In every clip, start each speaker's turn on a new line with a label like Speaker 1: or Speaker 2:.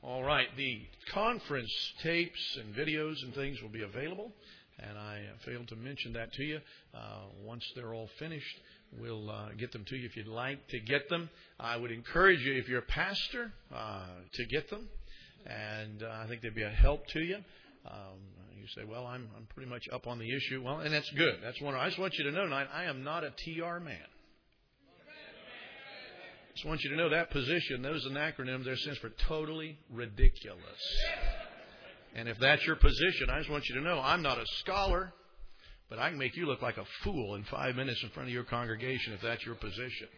Speaker 1: All right, the conference tapes and videos and things will be available, and I failed to mention that to you. Once they're all finished, we'll get them to you if you'd like to get them. I would encourage you, if you're a pastor, to get them, and I think they'd be a help to you. You say, well, I'm pretty much up on the issue. Well, and that's good. That's one. I just want you to know tonight, I am not a TR man. I just want you to know that position, those acronyms, they're stands for totally ridiculous. And if that's your position, I just want you to know I'm not a scholar, but I can make you look like a fool in 5 minutes in front of your congregation if that's your position.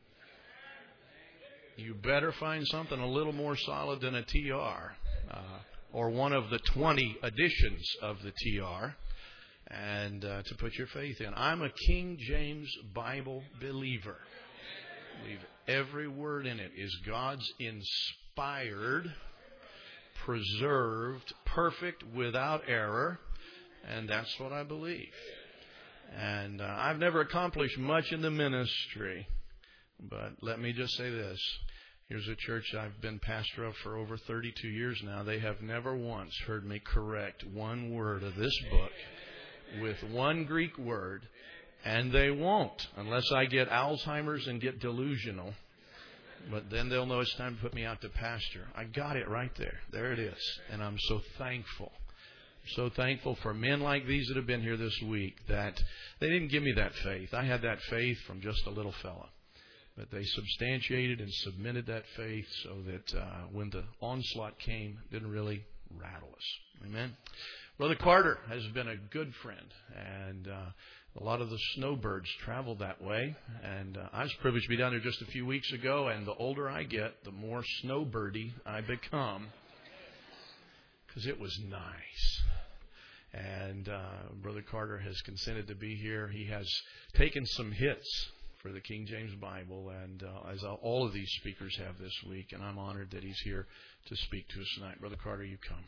Speaker 1: You better find something a little more solid than a TR or one of the 20 editions of the TR and to put your faith in. I'm a King James Bible believer. I believe every word in it is God's inspired, preserved, perfect, without error, and that's what I believe. And I've never accomplished much in the ministry, but let me just say this. Here's a church I've been pastor of for over 32 years now. They have never once heard me correct one word of this book with one Greek word, and they won't unless I get Alzheimer's and get delusional. But then they'll know it's time to put me out to pasture. I got it right there. There it is. And I'm so thankful. So thankful for men like these that have been here this week that they didn't give me that faith. I had that faith from just a little fella. But they substantiated and submitted that faith so that when the onslaught came, it didn't really rattle us. Amen. Brother Carter has been a good friend, and a lot of the snowbirds travel that way. And I was privileged to be down there just a few weeks ago, and the older I get, the more snowbirdy I become, because it was nice. And Brother Carter has consented to be here. He has taken some hits for the King James Bible, and as all of these speakers have this week, and I'm honored that he's here to speak to us tonight. Brother Carter, you come.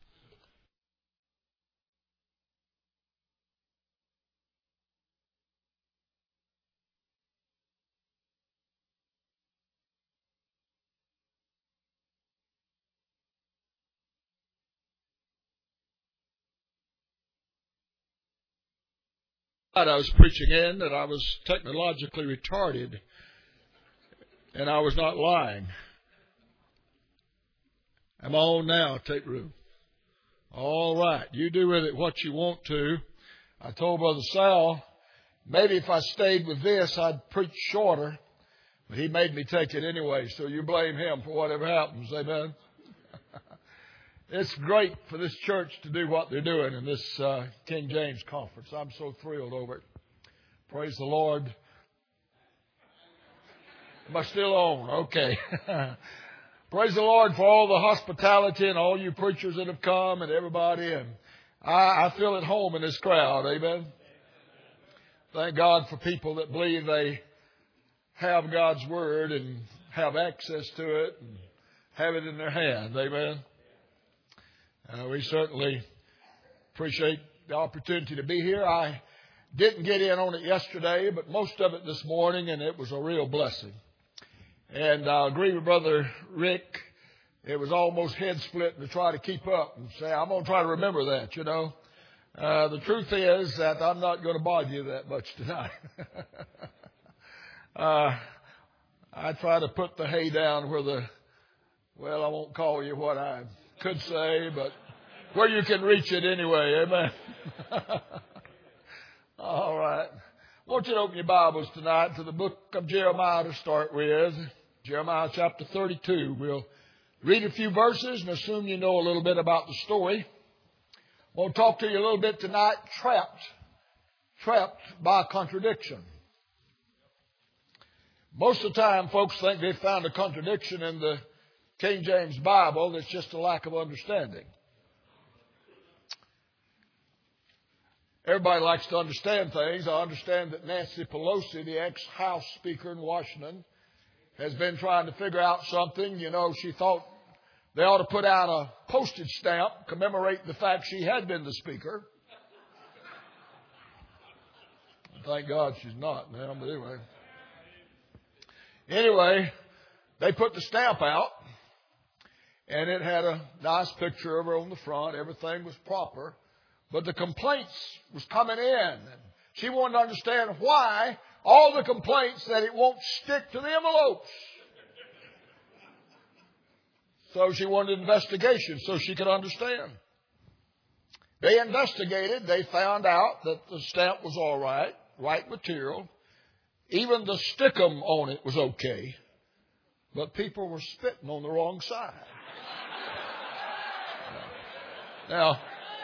Speaker 2: I was preaching in that I was technologically retarded, and I was not lying. I'm on now. Take room. All right. You do with it what you want to. I told Brother Sal, maybe if I stayed with this, I'd preach shorter, but he made me take it anyway, so you blame him for whatever happens. Amen. It's great for this church to do what they're doing in this King James conference. I'm so thrilled over it. Praise the Lord. Am I still on? Okay. Praise the Lord for all the hospitality and all you preachers that have come and everybody. And I feel at home in this crowd. Amen. Thank God for people that believe they have God's Word and have access to it and have it in their hand. Amen. We certainly appreciate the opportunity to be here. I didn't get in on it yesterday, but most of it this morning, and it was a real blessing. And I agree with Brother Rick. It was almost head splitting to try to keep up and say, I'm going to try to remember that, you know. The truth is that I'm not going to bother you that much tonight. I try to put the hay down where I won't call you what I could say, but where you can reach it anyway. Amen. All right. I want you to open your Bibles tonight to the book of Jeremiah to start with. Jeremiah chapter 32. We'll read a few verses and assume you know a little bit about the story. I want to talk to you a little bit tonight, trapped by contradiction. Most of the time, folks think they've found a contradiction in the King James Bible. It's just a lack of understanding. Everybody likes to understand things. I understand that Nancy Pelosi, the ex-House Speaker in Washington, has been trying to figure out something. You know, she thought they ought to put out a postage stamp commemorating the fact she had been the Speaker. Thank God she's not now, but anyway. Anyway, they put the stamp out. And it had a nice picture of her on the front. Everything was proper. But the complaints was coming in. And she wanted to understand why all the complaints that it won't stick to the envelopes. So she wanted an investigation so she could understand. They investigated. They found out that the stamp was all right, right material. Even the stickum on it was okay. But people were spitting on the wrong side. Now,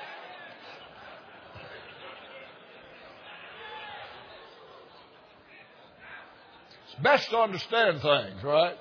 Speaker 2: it's best to understand things, right?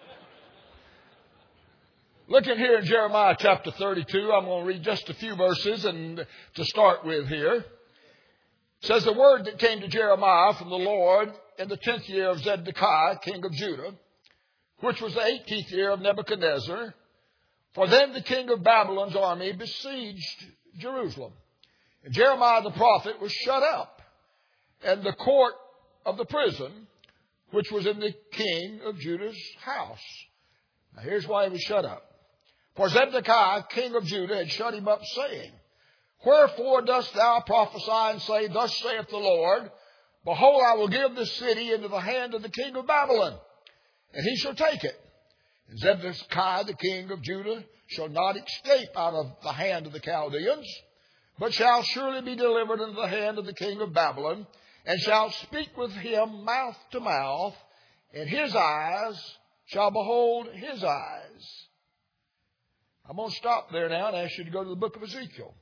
Speaker 2: Looking here in Jeremiah chapter 32, I'm going to read just a few verses and to start with here. It says, the word that came to Jeremiah from the Lord in the 10th year of Zedekiah, king of Judah, which was the 18th year of Nebuchadnezzar. For then the king of Babylon's army besieged Jerusalem. And Jeremiah the prophet was shut up, and the court of the prison, which was in the king of Judah's house. Now here's why he was shut up. For Zedekiah, king of Judah, had shut him up, saying, Wherefore dost thou prophesy and say, Thus saith the Lord, Behold, I will give this city into the hand of the king of Babylon, and he shall take it. And Zedekiah, the king of Judah, shall not escape out of the hand of the Chaldeans, but shall surely be delivered into the hand of the king of Babylon, and shall speak with him mouth to mouth, and his eyes shall behold his eyes. I'm going to stop there now and ask you to go to the book of Ezekiel.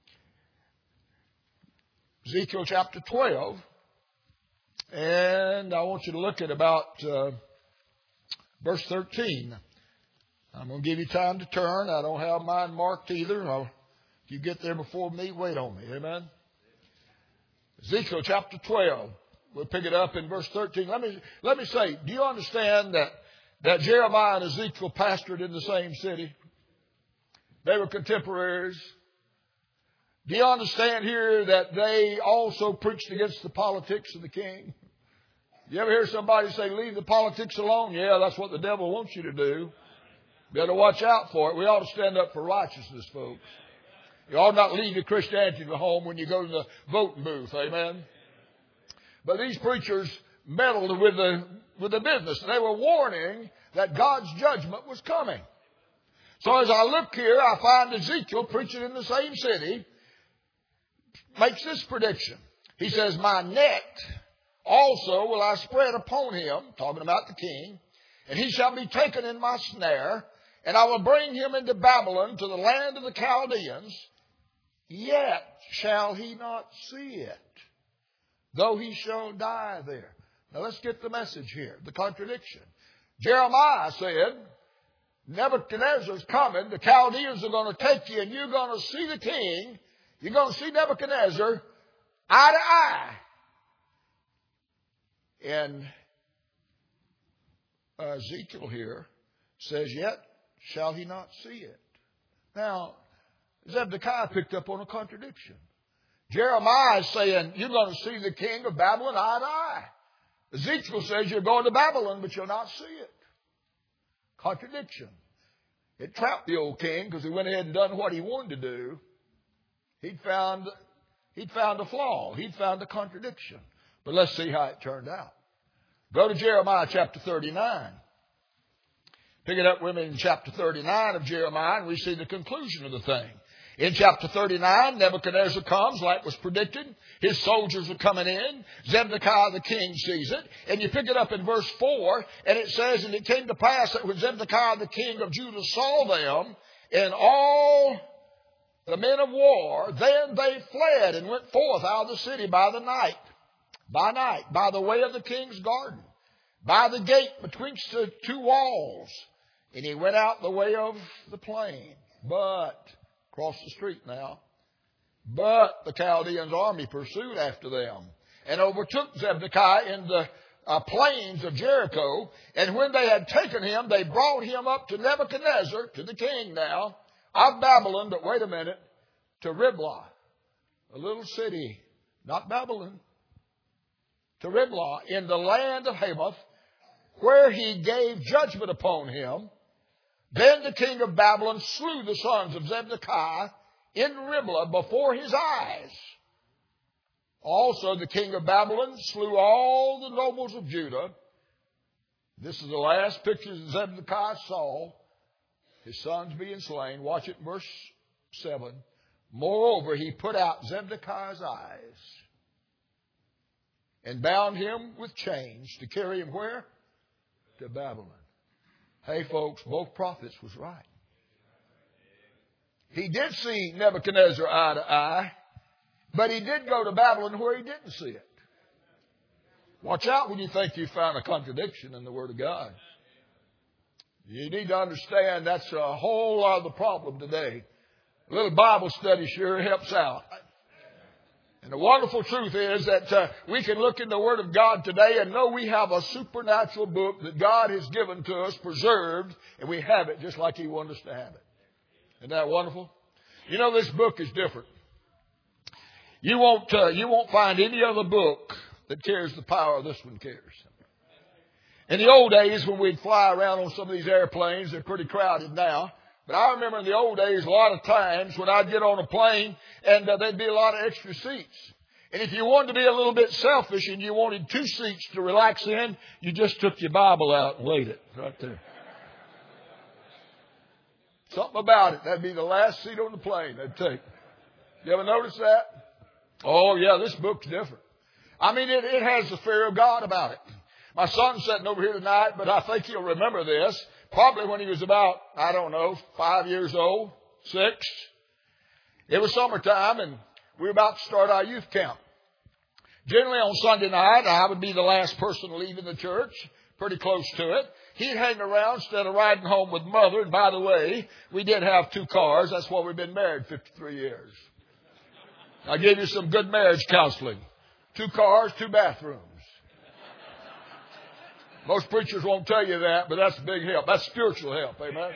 Speaker 2: Ezekiel chapter 12. And I want you to look at about verse 13. I'm going to give you time to turn. I don't have mine marked either. If you get there before me, wait on me. Amen. Ezekiel chapter 12. We'll pick it up in verse 13. Let me say, do you understand that Jeremiah and Ezekiel pastored in the same city? They were contemporaries. Do you understand here that they also preached against the politics of the king? You ever hear somebody say, leave the politics alone? Yeah, that's what the devil wants you to do. Better watch out for it. We ought to stand up for righteousness, folks. You ought not leave your Christianity at home when you go to the voting booth. Amen. But these preachers meddled with the business. They were warning that God's judgment was coming. So as I look here, I find Ezekiel preaching in the same city, makes this prediction. He says, my net also will I spread upon him, talking about the king, and he shall be taken in my snare, and I will bring him into Babylon to the land of the Chaldeans, yet shall he not see it, though he shall die there. Now let's get the message here, the contradiction. Jeremiah said, Nebuchadnezzar's coming. The Chaldeans are going to take you, and you're going to see the king. You're going to see Nebuchadnezzar eye to eye. And Ezekiel here says, yet shall he not see it. Now, Zedekiah picked up on a contradiction. Jeremiah is saying, you're going to see the king of Babylon eye to eye. Ezekiel says, you're going to Babylon, but you'll not see it. Contradiction. It trapped the old king because he went ahead and done what he wanted to do. He'd found a flaw. He'd found a contradiction. But let's see how it turned out. Go to Jeremiah chapter 39. Pick it up with me in chapter 39 of Jeremiah, and we see the conclusion of the thing. In chapter 39, Nebuchadnezzar comes like was predicted. His soldiers are coming in. Zedekiah the king sees it. And you pick it up in verse 4, and it says, and it came to pass that when Zedekiah the king of Judah saw them, and all the men of war, then they fled and went forth out of the city by night, by the way of the king's garden, by the gate betwixt the two walls. And he went out the way of the plain. But, across the street now, but the Chaldeans' army pursued after them and overtook Zedekiah in the plains of Jericho. And when they had taken him, they brought him up to Nebuchadnezzar, to the king now, of Babylon, but wait a minute, to Riblah, a little city, not Babylon, to Riblah, in the land of Hamath, where he gave judgment upon him, Then the king of Babylon slew the sons of Zedekiah in Riblah before his eyes. Also the king of Babylon slew all the nobles of Judah. This is the last picture that Zedekiah saw, his sons being slain. Watch it in verse 7. Moreover, he put out Zedekiah's eyes and bound him with chains to carry him where? To Babylon. Hey, folks, both prophets was right. He did see Nebuchadnezzar eye to eye, but he did go to Babylon where he didn't see it. Watch out when you think you found a contradiction in the Word of God. You need to understand that's a whole lot of the problem today. A little Bible study sure helps out. And the wonderful truth is that we can look in the Word of God today and know we have a supernatural book that God has given to us, preserved, and we have it just like He wanted us to have it. Isn't that wonderful? You know, this book is different. You won't find any other book that carries the power this one carries. In the old days when we'd fly around on some of these airplanes, they're pretty crowded now. But I remember in the old days, a lot of times when I'd get on a plane and there'd be a lot of extra seats. And if you wanted to be a little bit selfish and you wanted 2 seats to relax in, you just took your Bible out and laid it right there. Something about it. That'd be the last seat on the plane they'd take. You ever notice that? Oh, yeah, this book's different. I mean, it has the fear of God about it. My son's sitting over here tonight, but I think he'll remember this. Probably when he was about, 5 years old, 6. It was summertime, and we were about to start our youth camp. Generally on Sunday night, I would be the last person leaving the church, pretty close to it. He'd hang around instead of riding home with Mother. And by the way, we did have 2 cars. That's why we've been married 53 years. I gave you some good marriage counseling. 2 cars, 2 bathrooms. Most preachers won't tell you that, but that's a big help. That's spiritual help, amen?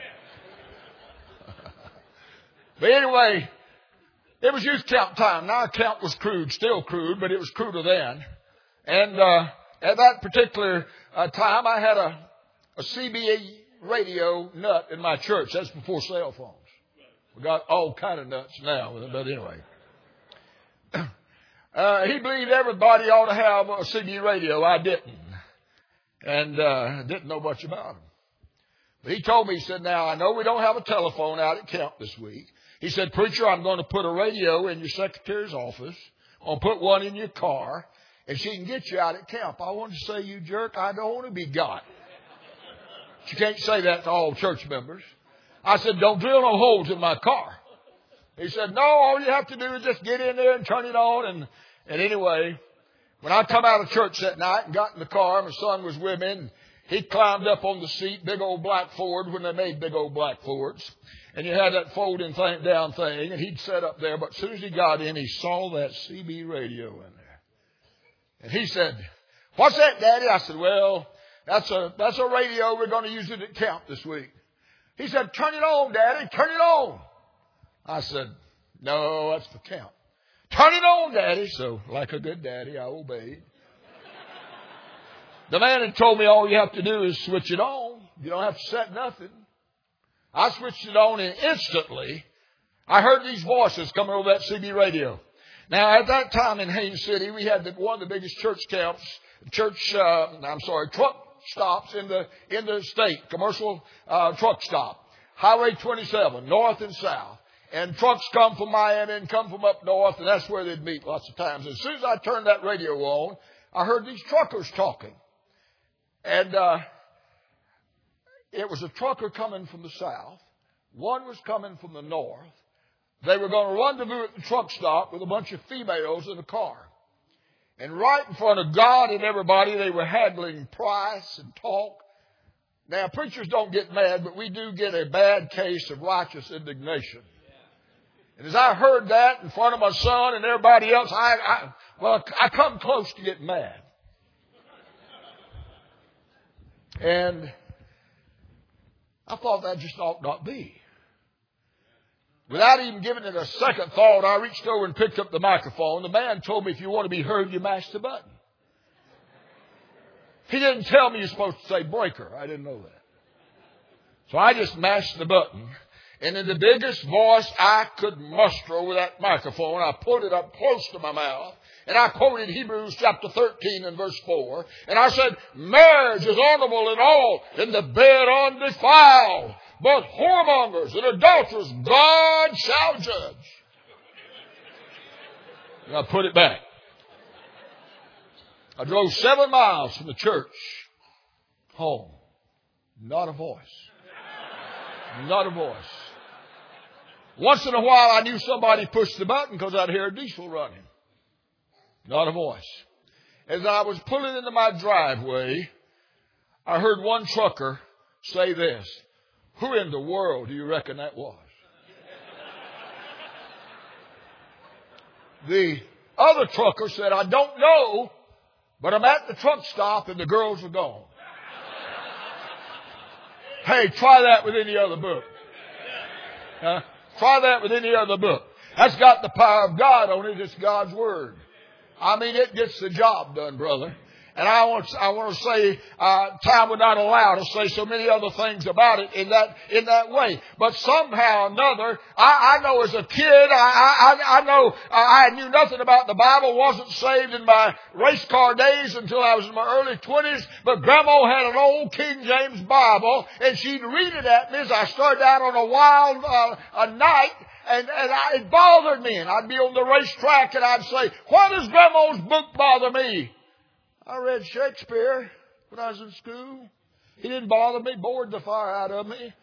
Speaker 2: But anyway, it was youth camp time. Now, camp was crude, still crude, but it was cruder then. And at that particular time, I had a CB radio nut in my church. That's before cell phones. We got all kind of nuts now, but anyway. He believed everybody ought to have a CB radio. I didn't. And didn't know much about him. But he told me, he said, now, I know we don't have a telephone out at camp this week. He said, preacher, I'm going to put a radio in your secretary's office. I'm going to put one in your car, and she can get you out at camp. I wanted to say, you jerk, I don't want to be got. You can't say that to all church members. I said, don't drill no holes in my car. He said, no, all you have to do is just get in there and turn it on. And anyway, when I come out of church that night and got in the car, my son was with me, and he climbed up on the seat, big old black Ford, when they made big old black Fords. And you had that folding down thing, and he'd sit up there. But as soon as he got in, he saw that CB radio in there. And he said, what's that, Daddy? I said, well, that's a radio. We're going to use it at camp this week. He said, turn it on, Daddy. Turn it on. I said, no, that's for camp. Turn it on, Daddy. So, like a good daddy, I obeyed. The man had told me all you have to do is switch it on. You don't have to set nothing. I switched it on, and instantly, I heard these voices coming over that CB radio. Now, at that time in Haines City, we had one of the biggest truck stops in the state, commercial truck stop. Highway 27, north and south. And trucks come from Miami and come from up north, and that's where they'd meet lots of times. As soon as I turned that radio on, I heard these truckers talking. And it was a trucker coming from the south. One was coming from the north. They were going to rendezvous at the truck stop with a bunch of females in a car. And right in front of God and everybody, they were haggling price and talk. Now, preachers don't get mad, but we do get a bad case of righteous indignation. And as I heard that in front of my son and everybody else, I come close to getting mad. And I thought that just ought not be. Without even giving it a second thought, I reached over and picked up the microphone. The man told me, if you want to be heard, you mash the button. He didn't tell me you're supposed to say breaker. I didn't know that. So I just mashed the button. And in the biggest voice I could muster over that microphone, I put it up close to my mouth. And I quoted Hebrews chapter 13 and verse 4. And I said, marriage is honorable in all, and the bed undefiled. But whoremongers and adulterers God shall judge. And I put it back. I drove 7 miles from the church home. Not a voice. Not a voice. Once in a while I knew somebody pushed the button because I'd hear a diesel running. Not a voice. As I was pulling into my driveway, I heard one trucker say this. Who in the world do you reckon that was? The other trucker said, I don't know, but I'm at the truck stop and the girls are gone. Hey, try that with any other book. Try that with any other book. That's got the power of God on it. It's God's Word. I mean, it gets the job done, brother. And I want to say, time would not allow to say so many other things about it in that way. But somehow or another, I know as a kid, I know I knew nothing about the Bible, wasn't saved in my race car days until I was in my early 20s. But Grandma had an old King James Bible, and she'd read it at me as I started out on a wild a night. And it bothered me. And I'd be on the racetrack and I'd say, why does Grandma's book bother me? I read Shakespeare when I was in school. He didn't bother me, bored the fire out of me.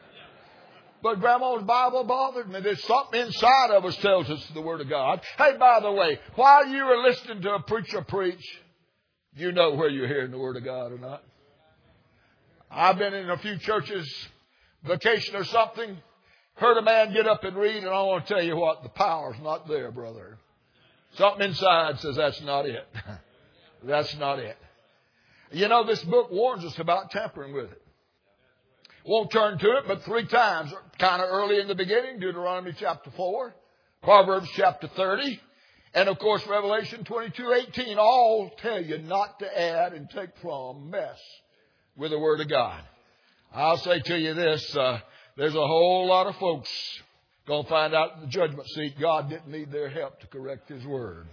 Speaker 2: But Grandma's Bible bothered me. There's something inside of us tells us the Word of God. Hey, by the way, while you were listening to a preacher preach, do you know where you're hearing the Word of God or not? I've been in a few churches, vacation or something, heard a man get up and read, and I want to tell you what, the power's not there, brother. Something inside says that's not it. That's not it. You know, this book warns us about tampering with it. Won't turn to it, but 3 times, kind of early in the beginning, Deuteronomy chapter 4, Proverbs chapter 30, and of course Revelation 22:18, all tell you not to add and take from, mess with the Word of God. I'll say to you this, there's a whole lot of folks going to find out in the judgment seat God didn't need their help to correct His Word.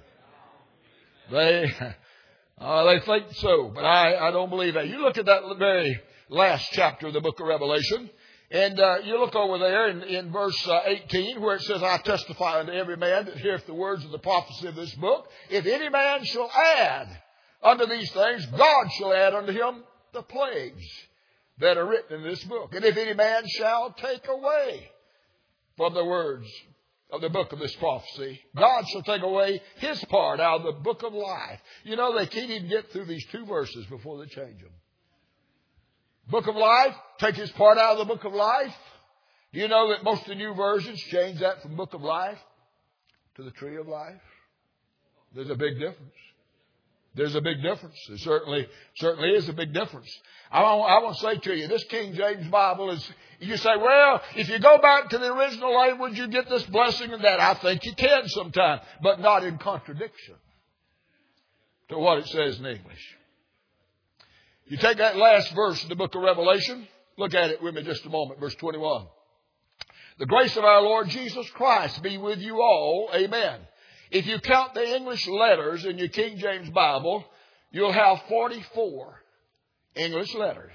Speaker 2: They think so, but I don't believe that. You look at that very last chapter of the book of Revelation, and you look over there in verse 18 where it says, I testify unto every man that heareth the words of the prophecy of this book. If any man shall add unto these things, God shall add unto him the plagues that are written in this book. And if any man shall take away from the words of the book of this prophecy, God shall take away his part out of the book of life. You know, they can't even get through these 2 verses before they change them. Book of life, take his part out of the book of life. Do you know that most of the new versions change that from book of life to the tree of life? There's a big difference. There's a big difference. There certainly is a big difference. I want to say to you, this King James Bible is, you say, well, if you go back to the original language, you get this blessing and that. I think you can sometime, but not in contradiction to what it says in English. You take that last verse in the book of Revelation, look at it with me just a moment, verse 21. The grace of our Lord Jesus Christ be with you all. Amen. If you count the English letters in your King James Bible, you'll have 44 English letters.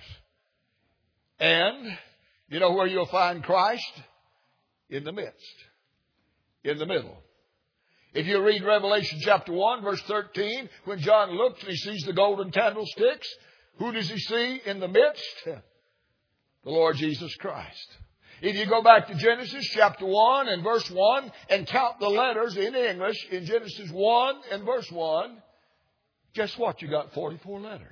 Speaker 2: And you know where you'll find Christ? In the midst. In the middle. If you read Revelation chapter 1, verse 13, when John looks and he sees the golden candlesticks, who does he see in the midst? The Lord Jesus Christ. If you go back to Genesis chapter 1 and verse 1 and count the letters in English in Genesis 1 and verse 1, guess what? You got 44 letters.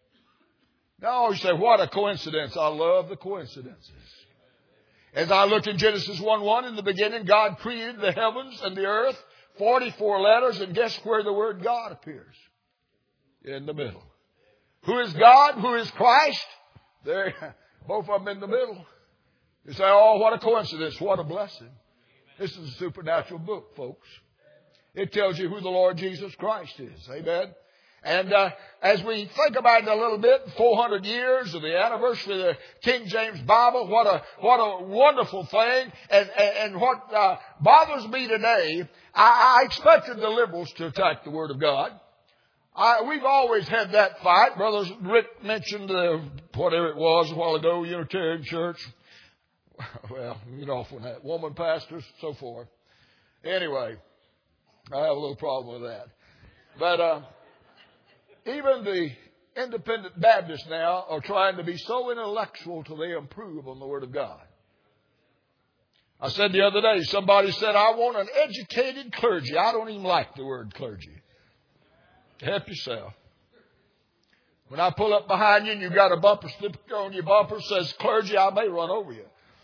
Speaker 2: Now you say, what a coincidence. I love the coincidences. As I look in Genesis 1:1, in the beginning, God created the heavens and the earth, 44 letters, and guess where the word God appears? In the middle. Who is God? Who is Christ? There, both of them in the middle. You say, oh, what a coincidence. What a blessing. This is a supernatural book, folks. It tells you who the Lord Jesus Christ is. Amen. And as we think about it a little bit, 400 years of the anniversary of the King James Bible, what a wonderful thing. And what bothers me today, I expected the liberals to attack the Word of God. We've always had that fight. Brother Rick mentioned whatever it was a while ago, Unitarian Church. Well, get off on that. Woman pastors, so forth. Anyway, I have a little problem with that. But even the independent Baptists now are trying to be so intellectual till they improve on the Word of God. I said the other day, somebody said, I want an educated clergy. I don't even like the word clergy. Help yourself. When I pull up behind you and you've got a bumper sticker on your bumper that says clergy, I may run over you.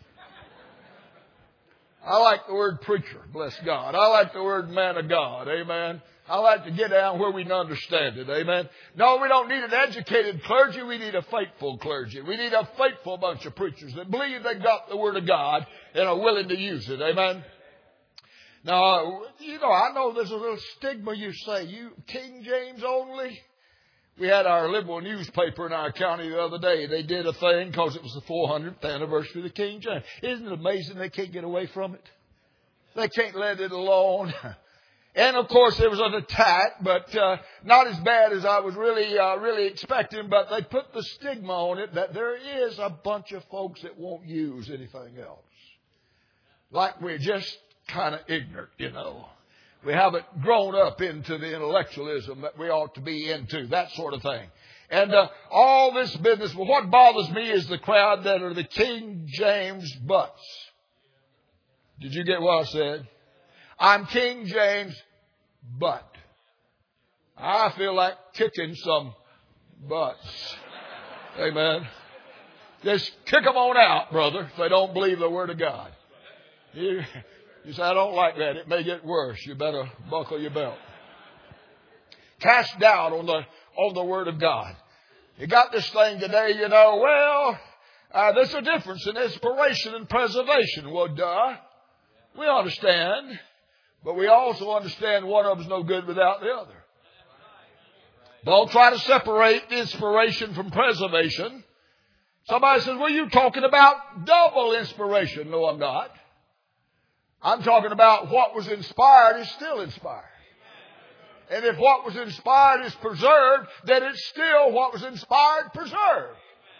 Speaker 2: I like the word preacher, bless God. I like the word man of God, amen. I like to get down where we can understand it, amen. No, we don't need an educated clergy. We need a faithful clergy. We need a faithful bunch of preachers that believe they got the Word of God and are willing to use it, amen. Now, I know there's a little stigma. You say, you King James only? We had our liberal newspaper in our county the other day. They did a thing because it was the 400th anniversary of the King James. Isn't it amazing they can't get away from it? They can't let it alone. And, of course, there was an attack, but not as bad as I was really expecting. But they put the stigma on it that there is a bunch of folks that won't use anything else. Like we're just kind of ignorant, We haven't grown up into the intellectualism that we ought to be into, that sort of thing. And all this business, well, what bothers me is the crowd that are the King James butts. Did you get what I said? I'm King James, but I feel like kicking some butts. Amen. Just kick them on out, brother, if they don't believe the Word of God. You say, I don't like that. It may get worse. You better buckle your belt. Cast doubt on the Word of God. You got this thing today, there's a difference in inspiration and preservation. Well, duh. We understand. But we also understand one of them's no good without the other. Don't try to separate inspiration from preservation. Somebody says, well, you're talking about double inspiration. No, I'm not. I'm talking about what was inspired is still inspired. And if what was inspired is preserved, then it's still what was inspired preserved.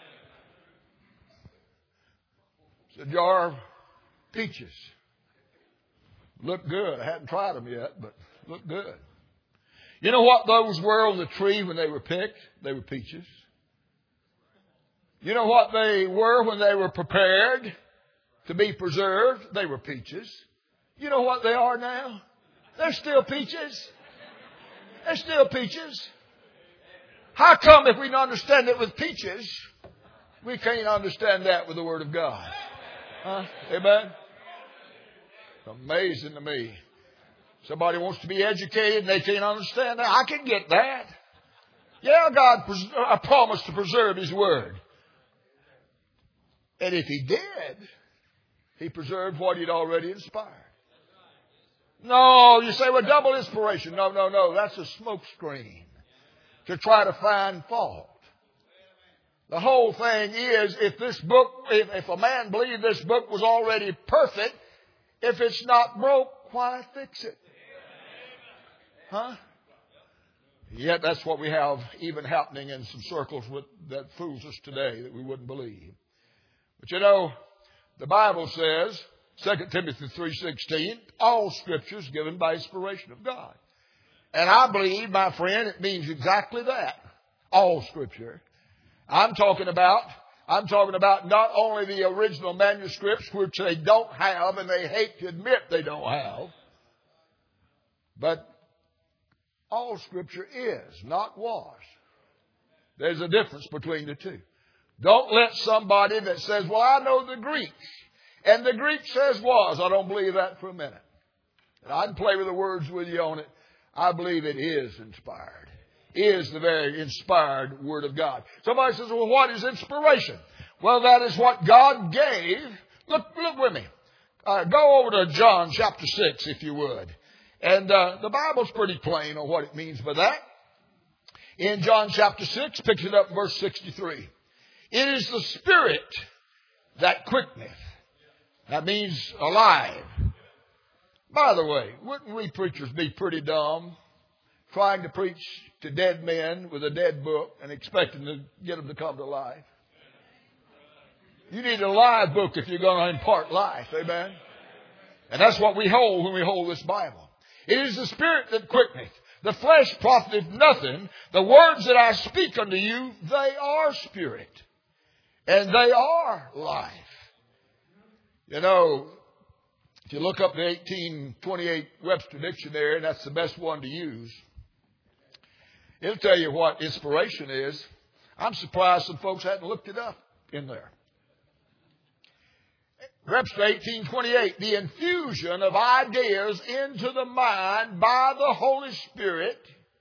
Speaker 2: It's a jar of peaches. Look good. I hadn't tried them yet, but look good. You know what those were on the tree when they were picked? They were peaches. You know what they were when they were prepared to be preserved? They were peaches. You know what they are now? They're still peaches. They're still peaches. How come if we can understand it with peaches, we can't understand that with the Word of God? Huh? Amen? Amazing to me. Somebody wants to be educated and they can't understand that. I can get that. Yeah, God promised to preserve His Word. And if He did, He preserved what He'd already inspired. No, you say, well, double inspiration. No. That's a smoke screen to try to find fault. The whole thing is, if a man believed this book was already perfect, if it's not broke, why fix it? Huh? Yet that's what we have even happening in some circles that fools us today that we wouldn't believe. But the Bible says, 2 Timothy 3:16, all Scripture is given by inspiration of God. And I believe, my friend, it means exactly that. All Scripture. I'm talking about not only the original manuscripts, which they don't have and they hate to admit they don't have, but all Scripture is, not was. There's a difference between the two. Don't let somebody that says, well, I know the Greek, and the Greek says was. I don't believe that for a minute. And I can play with the words with you on it. I believe it is inspired. Is the very inspired Word of God. Somebody says, well, what is inspiration? Well, that is what God gave. Look with me. Go over to John chapter 6, if you would. And the Bible's pretty plain on what it means by that. In John chapter 6, picks it up in verse 63. It is the Spirit that quickeneth. That means alive. By the way, wouldn't we preachers be pretty dumb trying to preach to dead men with a dead book and expecting to get them to come to life? You need a live book if you're going to impart life. Amen? And that's what we hold when we hold this Bible. It is the Spirit that quickeneth. The flesh profiteth nothing. The words that I speak unto you, they are spirit. And they are life. You know, if you look up the 1828 Webster Dictionary, and that's the best one to use, it'll tell you what inspiration is. I'm surprised some folks hadn't looked it up in there. Webster 1828, the infusion of ideas into the mind by the Holy Spirit.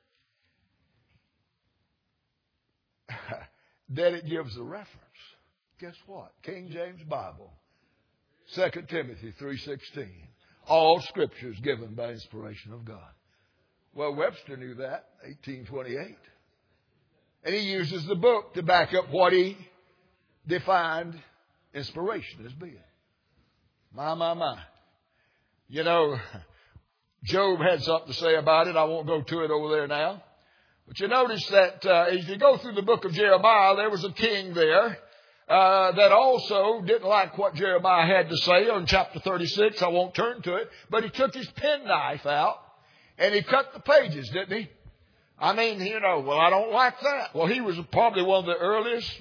Speaker 2: Then it gives a reference. Guess what? King James Bible, 2 Timothy 3:16. All Scripture is given by inspiration of God. Well, Webster knew that, 1828. And he uses the book to back up what he defined inspiration as being. My. You know, Job had something to say about it. I won't go to it over there now. But you notice that as you go through the book of Jeremiah, there was a king there that also didn't like what Jeremiah had to say. In chapter 36, I won't turn to it, but he took his penknife out and he cut the pages, didn't he? I mean, you know, well, I don't like that. Well, he was probably one of the earliest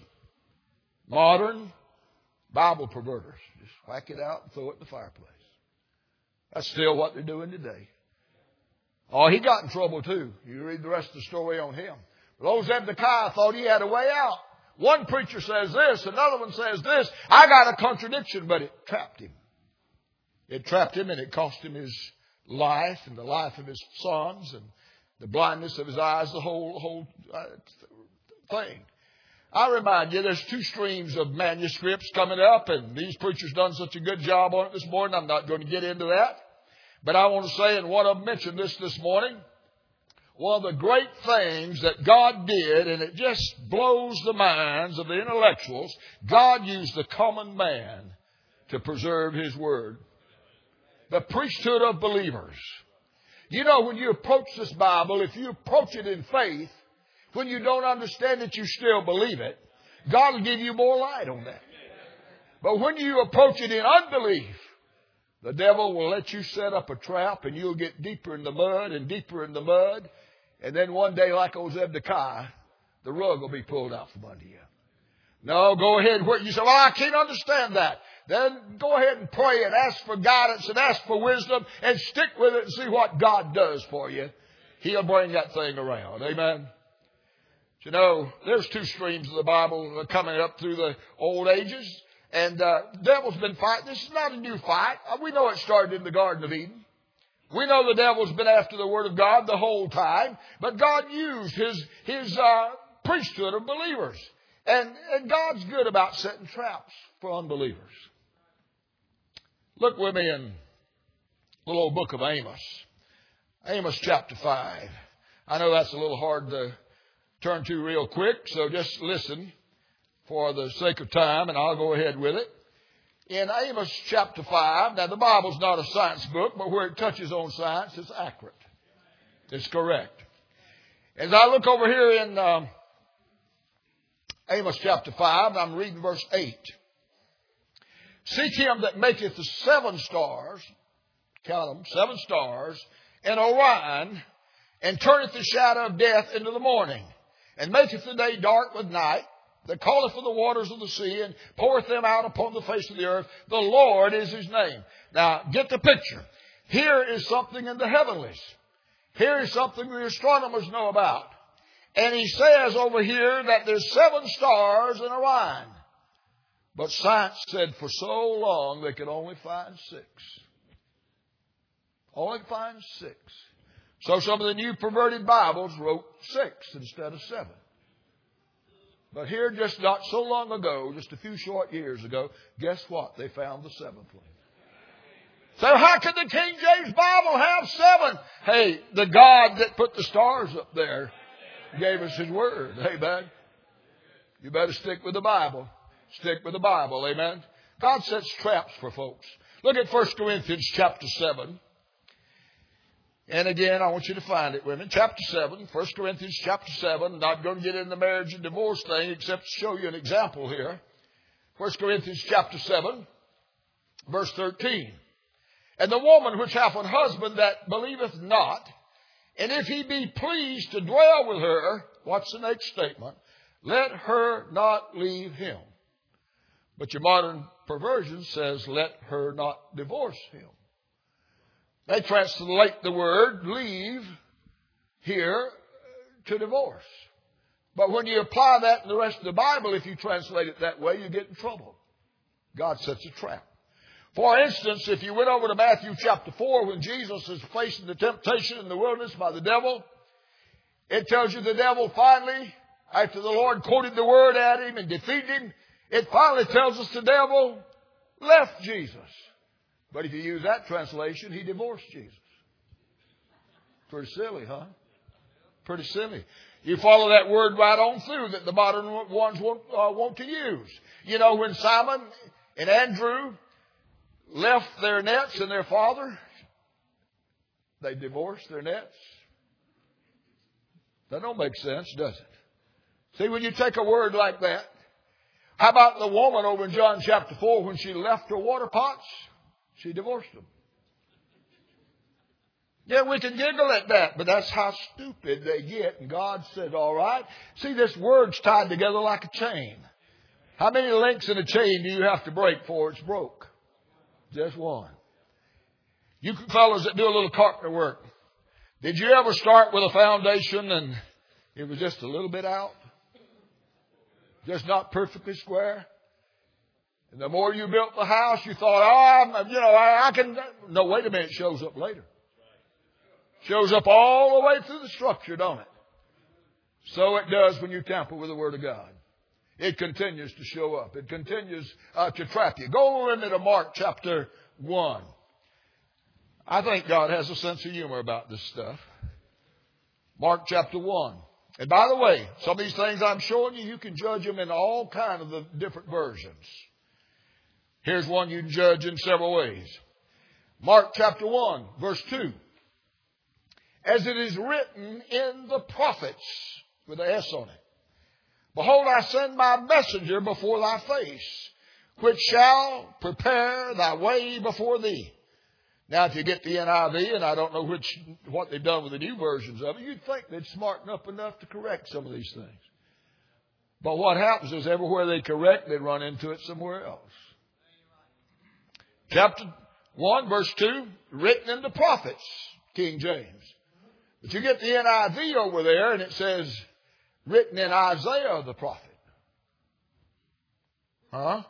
Speaker 2: modern Bible perverters. Just whack it out and throw it in the fireplace. That's still what they're doing today. Oh, he got in trouble too. You read the rest of the story on him. But old Zedekiah thought he had a way out. One preacher says this, another one says this. I got a contradiction, but it trapped him. It trapped him and it cost him his life and the life of his sons and the blindness of his eyes, the whole thing. I remind you, there's two streams of manuscripts coming up, and these preachers done such a good job on it this morning. I'm not going to get into that. But I want to say, and one of them mentioned this morning, one of the great things that God did, and it just blows the minds of the intellectuals, God used the common man to preserve His Word. The priesthood of believers. You know, when you approach this Bible, if you approach it in faith, when you don't understand it, you still believe it. God will give you more light on that. But when you approach it in unbelief, the devil will let you set up a trap and you'll get deeper in the mud and deeper in the mud. And then one day, like old Zedekiah, the rug will be pulled out from under you. No, go ahead. You say, well, I can't understand that. Then go ahead and pray and ask for guidance and ask for wisdom and stick with it and see what God does for you. He'll bring that thing around. Amen. You know, there's two streams of the Bible coming up through the old ages. And the devil's been fighting. This is not a new fight. We know it started in the Garden of Eden. We know the devil's been after the Word of God the whole time. But God used His priesthood of believers. And God's good about setting traps for unbelievers. Look with me in the little book of Amos. Amos chapter 5. I know that's a little hard to turn to real quick, so just listen for the sake of time, and I'll go ahead with it. In Amos chapter 5, now the Bible's not a science book, but where it touches on science, it's accurate. It's correct. As I look over here in Amos chapter 5, I'm reading verse 8. Seek Him that maketh the 7 stars, count them, 7 stars, in Orion, and turneth the shadow of death into the morning, and maketh the day dark with night, that calleth for the waters of the sea, and poureth them out upon the face of the earth. The Lord is His name. Now, get the picture. Here is something in the heavenlies. Here is something the astronomers know about. And he says over here that there's 7 stars in Orion. But science said for so long they could only find 6. Only find 6. So some of the new perverted Bibles wrote 6 instead of 7. But here just not so long ago, just a few short years ago, guess what? They found the 7th one. So how could the King James Bible have 7? Hey, the God that put the stars up there Gave us His Word. Amen. You better stick with the Bible. Stick with the Bible. Amen. God sets traps for folks. Look at 1 Corinthians chapter 7. And again, I want you to find it, women. Chapter 7, 1 Corinthians chapter 7. Not going to get in the marriage and divorce thing except to show you an example here. 1 Corinthians chapter 7, verse 13. And the woman which hath an husband that believeth not, and if he be pleased to dwell with her, what's the next statement? Let her not leave him. But your modern perversion says, let her not divorce him. They translate the word leave here to divorce. But when you apply that in the rest of the Bible, if you translate it that way, you get in trouble. God sets a trap. For instance, if you went over to Matthew chapter 4, when Jesus is facing the temptation in the wilderness by the devil, it tells you the devil finally, after the Lord quoted the word at him and defeated him, it finally tells us the devil left Jesus. But if you use that translation, he divorced Jesus. Pretty silly, huh? Pretty silly. You follow that word right on through that the modern ones want to use. You know, when Simon and Andrew left their nets and their father, they divorced their nets. That don't make sense, does it? See, when you take a word like that, how about the woman over in John chapter 4 when she left her water pots? She divorced them. Yeah, we can giggle at that, but that's how stupid they get. And God said, all right. See, this word's tied together like a chain. How many links in a chain do you have to break before it's broke? Just one. You fellas that do a little carpenter work, did you ever start with a foundation and it was just a little bit out? Just not perfectly square? And the more you built the house, you thought, I can... No, wait a minute, it shows up later. Shows up all the way through the structure, don't it? So it does when you tamper with the Word of God. It continues to show up. It continues to trap you. Go into Mark chapter 1. I think God has a sense of humor about this stuff. Mark chapter 1. And by the way, some of these things I'm showing you, you can judge them in all kinds of the different versions. Here's one you can judge in several ways. Mark chapter 1, verse 2. As it is written in the prophets, with an S on it. Behold, I send my messenger before thy face, which shall prepare thy way before thee. Now, if you get the NIV, and I don't know what they've done with the new versions of it, you'd think they'd smarten up enough to correct some of these things. But what happens is everywhere they correct, they run into it somewhere else. Chapter 1, verse 2, written in the prophets, King James. But you get the NIV over there, and it says, written in Isaiah the prophet. Huh?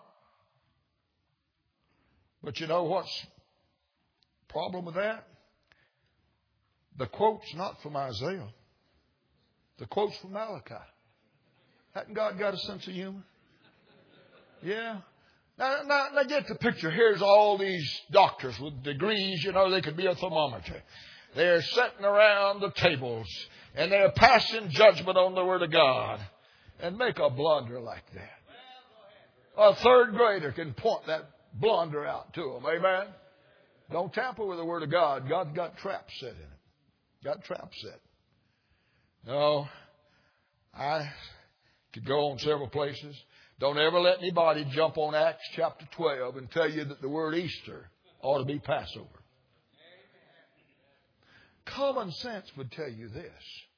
Speaker 2: But you know what's the problem with that? The quote's not from Isaiah. The quote's from Malachi. Hasn't God got a sense of humor? Yeah. Now get the picture. Here's all these doctors with degrees. You know, they could be a thermometer. They're sitting around the tables and they're passing judgment on the Word of God and make a blunder like that. A third grader can point that blunder out to them. Amen? Don't tamper with the Word of God. God's got traps set in it. Got traps set. No, I could go on several places. Don't ever let anybody jump on Acts chapter 12 and tell you that the word Easter ought to be Passover. Common sense would tell you this.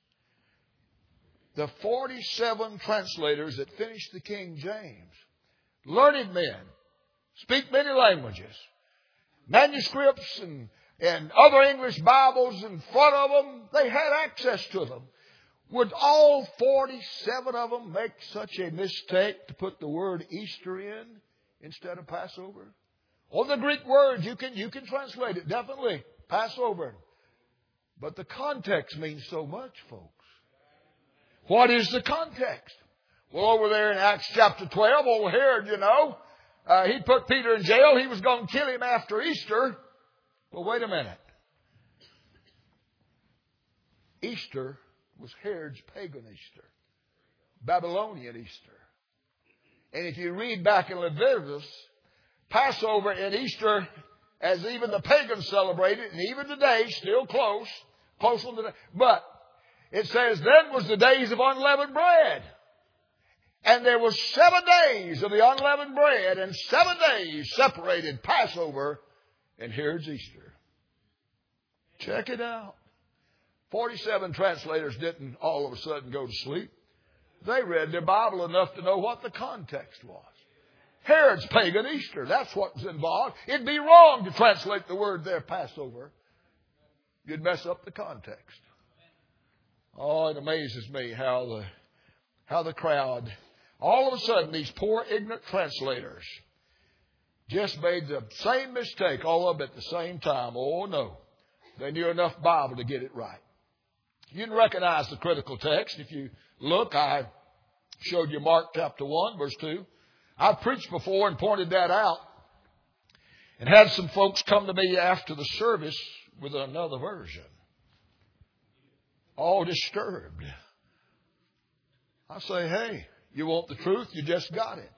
Speaker 2: The 47 translators that finished the King James, learned men, speak many languages, manuscripts and other English Bibles in front of them, they had access to them. Would all 47 of them make such a mistake to put the word Easter in instead of Passover? Or the Greek words, you can translate it, definitely, Passover. But the context means so much, folks. What is the context? Well, over there in Acts chapter 12, over here, he put Peter in jail. He was going to kill him after Easter. Well, wait a minute. Easter was Herod's pagan Easter, Babylonian Easter. And if you read back in Leviticus, Passover and Easter, as even the pagans celebrated, and even today, still close on the day. But it says, then was the days of unleavened bread. And there was 7 days of the unleavened bread, and 7 days separated Passover and Herod's Easter. Check it out. 47 translators didn't all of a sudden go to sleep. They read their Bible enough to know what the context was. Herod's pagan Easter, that's what was involved. It'd be wrong to translate the word there, Passover. You'd mess up the context. Oh, it amazes me how the crowd, all of a sudden, these poor ignorant translators just made the same mistake, all of them at the same time. Oh, no. They knew enough Bible to get it right. You can recognize the critical text. If you look, I showed you Mark chapter 1, verse 2. I've preached before and pointed that out and had some folks come to me after the service with another version. All disturbed. I say, hey, you want the truth? You just got it.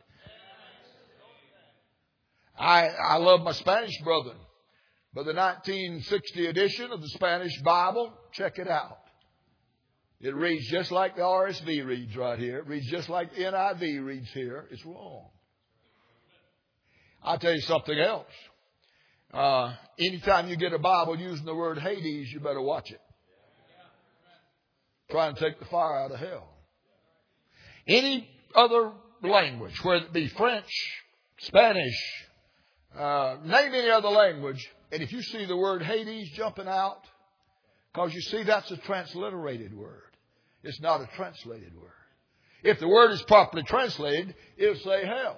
Speaker 2: I love my Spanish brethren. But the 1960 edition of the Spanish Bible, check it out. It reads just like the RSV reads right here. It reads just like the NIV reads here. It's wrong. I'll tell you something else. Anytime you get a Bible using the word Hades, you better watch it. Trying to take the fire out of hell. Any other language, whether it be French, Spanish, name any other language, and if you see the word Hades jumping out, because you see that's a transliterated word. It's not a translated word. If the word is properly translated, it'll say hell.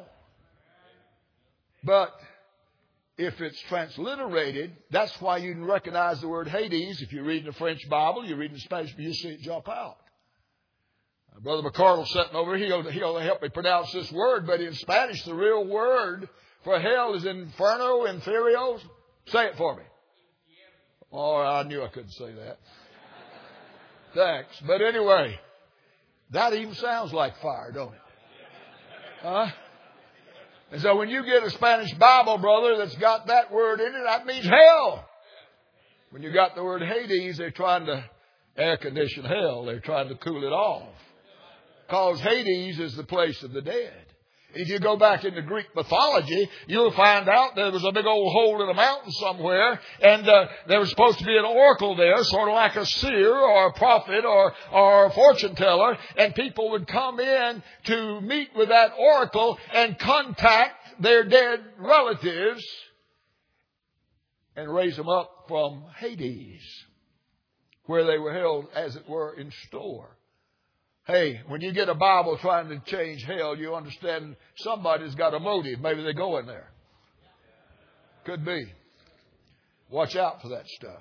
Speaker 2: But if it's transliterated, that's why you can recognize the word Hades. If you read the French Bible, you read the Spanish, you see it jump out. Brother McCardle's sitting over here. He'll help me pronounce this word, but in Spanish, the real word for hell is inferno, inferio. Say it for me. Oh, I knew I couldn't say that. Thanks. But anyway, that even sounds like fire, don't it? Huh? And so when you get a Spanish Bible, brother, that's got that word in it, that means hell. When you got the word Hades, they're trying to air condition hell. They're trying to cool it off. Because Hades is the place of the dead. If you go back into Greek mythology, you'll find out there was a big old hole in a mountain somewhere, and there was supposed to be an oracle there, sort of like a seer or a prophet or a fortune teller, and people would come in to meet with that oracle and contact their dead relatives and raise them up from Hades, where they were held, as it were, in store. Hey, when you get a Bible trying to change hell, you understand somebody's got a motive. Maybe they go in there. Could be. Watch out for that stuff.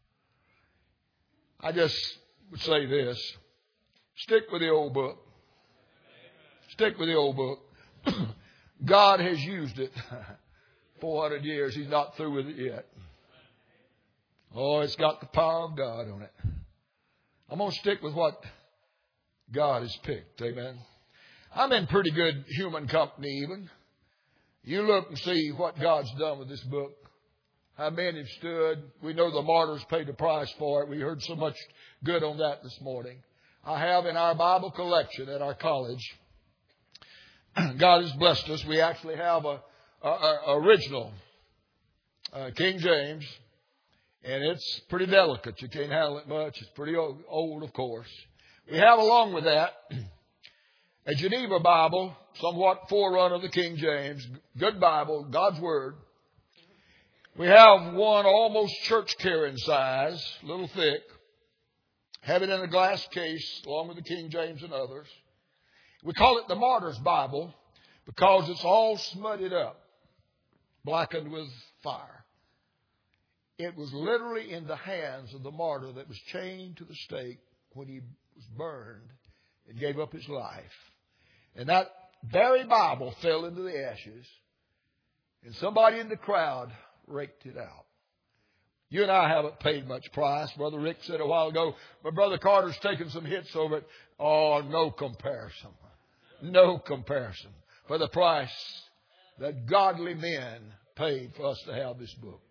Speaker 2: I just would say this. Stick with the old book. Stick with the old book. God has used it 400 years. He's not through with it yet. Oh, it's got the power of God on it. I'm going to stick with what God has picked. Amen. I'm in pretty good human company even. You look and see what God's done with this book. How men have stood. We know the martyrs paid the price for it. We heard so much good on that this morning. I have in our Bible collection at our college. God has blessed us. We actually have a original King James. And it's pretty delicate. You can't handle it much. It's pretty old, of course. We have, along with that, a Geneva Bible, somewhat forerunner of the King James. Good Bible, God's Word. We have one almost church carrying size, a little thick. Have it in a glass case, along with the King James and others. We call it the Martyr's Bible because it's all smutted up, blackened with fire. It was literally in the hands of the martyr that was chained to the stake when he was burned and gave up his life. And that very Bible fell into the ashes, and somebody in the crowd raked it out. You and I haven't paid much price. Brother Rick said a while ago, but Brother Carter's taken some hits over it. Oh, no comparison. No comparison for the price that godly men paid for us to have this book.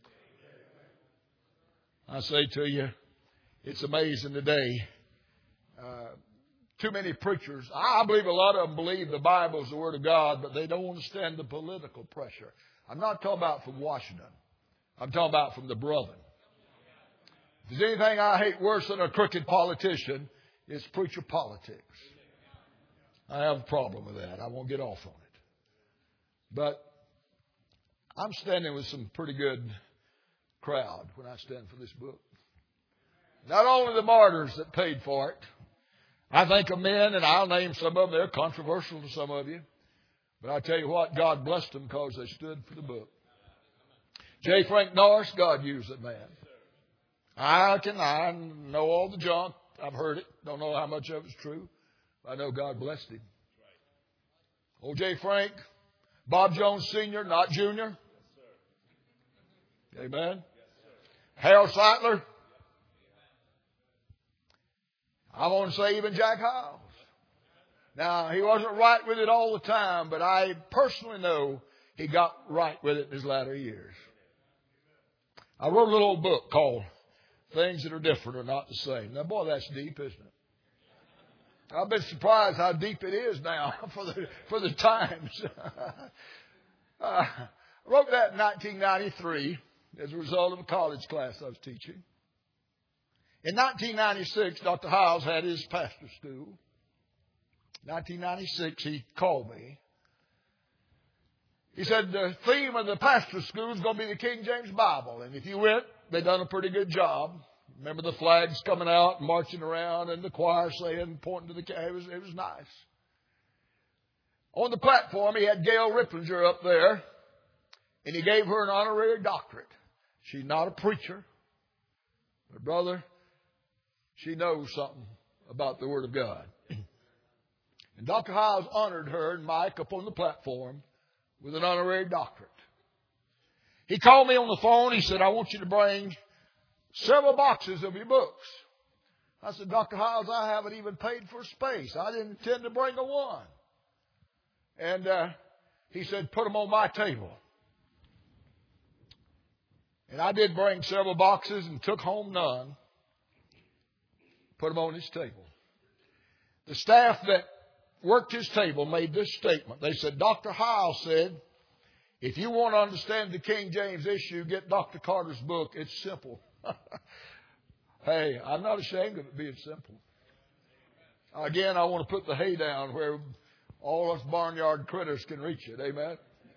Speaker 2: I say to you, it's amazing today. Too many preachers, I believe a lot of them believe the Bible is the Word of God, but they don't understand the political pressure. I'm not talking about from Washington. I'm talking about from the brethren. If there's anything I hate worse than a crooked politician, it's preacher politics. I have a problem with that. I won't get off on it. But I'm standing with some pretty good crowd when I stand for this book. Not only the martyrs that paid for it. I think of men, and I'll name some of them. They're controversial to some of you. But I tell you what, God blessed them because they stood for the book. J. Frank Norris, God used that man. I know all the junk. I've heard it. Don't know how much of it's true. I know God blessed him. Old J. Frank, Bob Jones Sr., not Jr. Amen. Harold Seitler. I want to say even Jack Hiles. Now, he wasn't right with it all the time, but I personally know he got right with it in his latter years. I wrote a little old book called Things That Are Different Are Not the Same. Now, boy, that's deep, isn't it? I've been surprised how deep it is now for the times. I wrote that in 1993 as a result of a college class I was teaching. In 1996, Dr. Hiles had his pastor school. 1996, he called me. He said, the theme of the pastor school is going to be the King James Bible. And if you went, they've done a pretty good job. Remember the flags coming out, marching around, and the choir saying, pointing to the king. It was nice. On the platform, he had Gail Ripplinger up there, and he gave her an honorary doctorate. She's not a preacher, but brother, she knows something about the Word of God. And Dr. Hiles honored her and Mike up on the platform with an honorary doctorate. He called me on the phone. He said, I want you to bring several boxes of your books. I said, Dr. Hiles, I haven't even paid for space. I didn't intend to bring a one. And he said, put them on my table. And I did bring several boxes and took home none. Put them on his table. The staff that worked his table made this statement. They said, Dr. Hiles said, if you want to understand the King James issue, get Dr. Carter's book. It's simple. Hey, I'm not ashamed of it being simple. Again, I want to put the hay down where all us barnyard critters can reach it. Amen.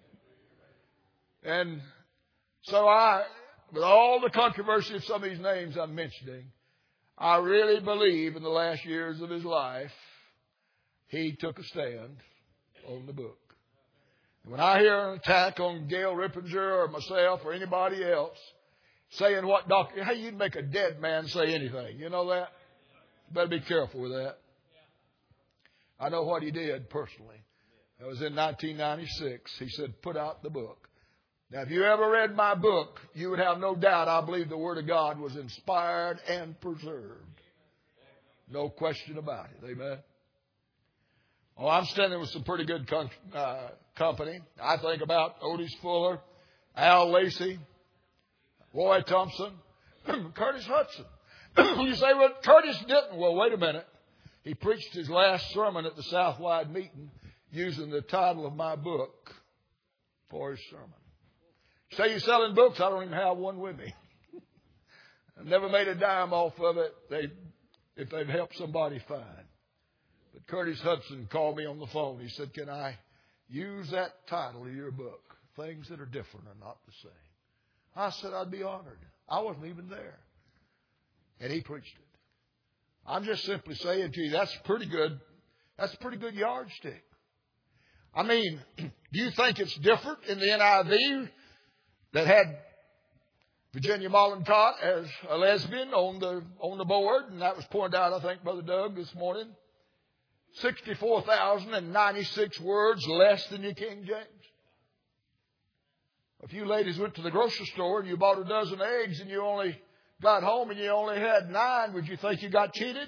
Speaker 2: And so with all the controversy of some of these names I'm mentioning, I really believe in the last years of his life, he took a stand on the book. And when I hear an attack on Gail Ripplinger or myself or anybody else saying what doctor, hey, you'd make a dead man say anything. You know that? You better be careful with that. I know what he did personally. That was in 1996. He said, put out the book. Now, if you ever read my book, you would have no doubt I believe the Word of God was inspired and preserved. No question about it. Amen. Oh, I'm standing with some pretty good company. I think about Otis Fuller, Al Lacey, Roy Thompson, Curtis Hudson. You say, well, Curtis didn't. Well, wait a minute. He preached his last sermon at the Southwide meeting using the title of my book for his sermon. Say you're selling books, I don't even have one with me. I've never made a dime off of it if they've helped somebody find. But Curtis Hudson called me on the phone. He said, can I use that title of your book? Things That Are Different Are Not the Same. I said, I'd be honored. I wasn't even there. And he preached it. I'm just simply saying to you, that's pretty good. That's a pretty good yardstick. I mean, do you think it's different in the NIV that had Virginia Mollenkott as a lesbian on the board? And that was pointed out, I think, Brother Doug, this morning. 64,096 words less than your King James. If you ladies went to the grocery store and you bought a dozen eggs and you only got home and you only had 9, would you think you got cheated?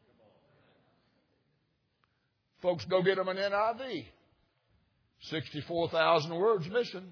Speaker 2: Folks, go get them an NIV. 64,000 words missing.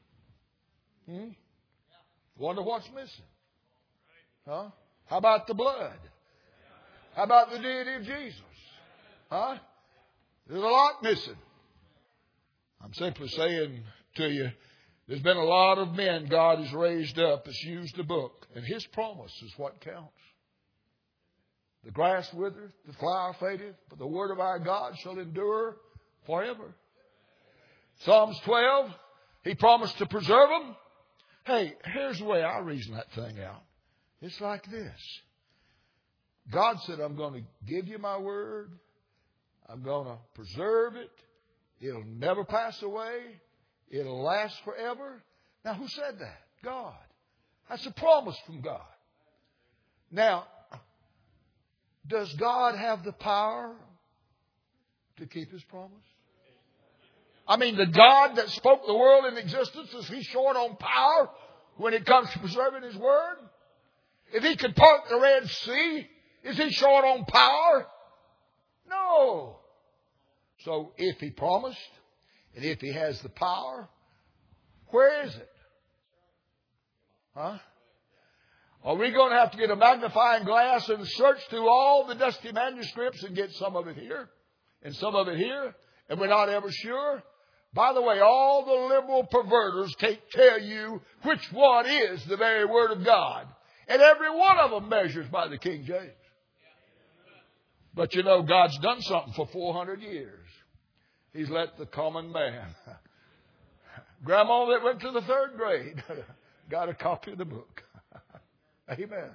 Speaker 2: Wonder what's missing. Huh? How about the blood? How about the deity of Jesus? Huh? There's a lot missing. I'm simply saying to you, there's been a lot of men God has raised up that's used the book, and His promise is what counts. The grass withereth, the flower fadeth, but the word of our God shall endure forever. Psalms 12, He promised to preserve them. Hey, here's the way I reason that thing out. It's like this. God said, I'm going to give you my word. I'm going to preserve it. It'll never pass away. It'll last forever. Now, who said that? God. That's a promise from God. Now, does God have the power to keep His promise? I mean, the God that spoke the world in existence, is He short on power when it comes to preserving His word? If He could part the Red Sea, is He short on power? No. So if He promised, and if He has the power, where is it? Huh? Are we going to have to get a magnifying glass and search through all the dusty manuscripts and get some of it here and some of it here, and we're not ever sure? By the way, all the liberal perverters can't tell you which one is the very Word of God. And every one of them measures by the King James. But you know, God's done something for 400 years. He's let the common man, grandma that went to the 3rd grade, got a copy of the book. Amen.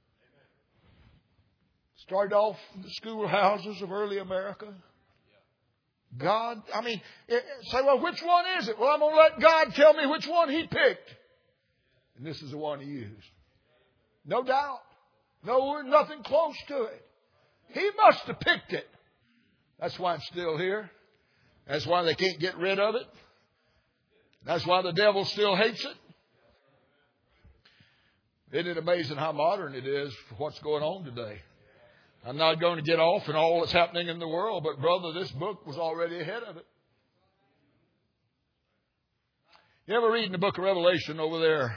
Speaker 2: Started off in the schoolhouses of early America. God, say, well, which one is it? Well, I'm going to let God tell me which one He picked. And this is the one He used. No doubt. No, nothing close to it. He must have picked it. That's why it's still here. That's why they can't get rid of it. That's why the devil still hates it. Isn't it amazing how modern it is for what's going on today? I'm not going to get off in all that's happening in the world, but brother, this book was already ahead of it. You ever read in the book of Revelation over there?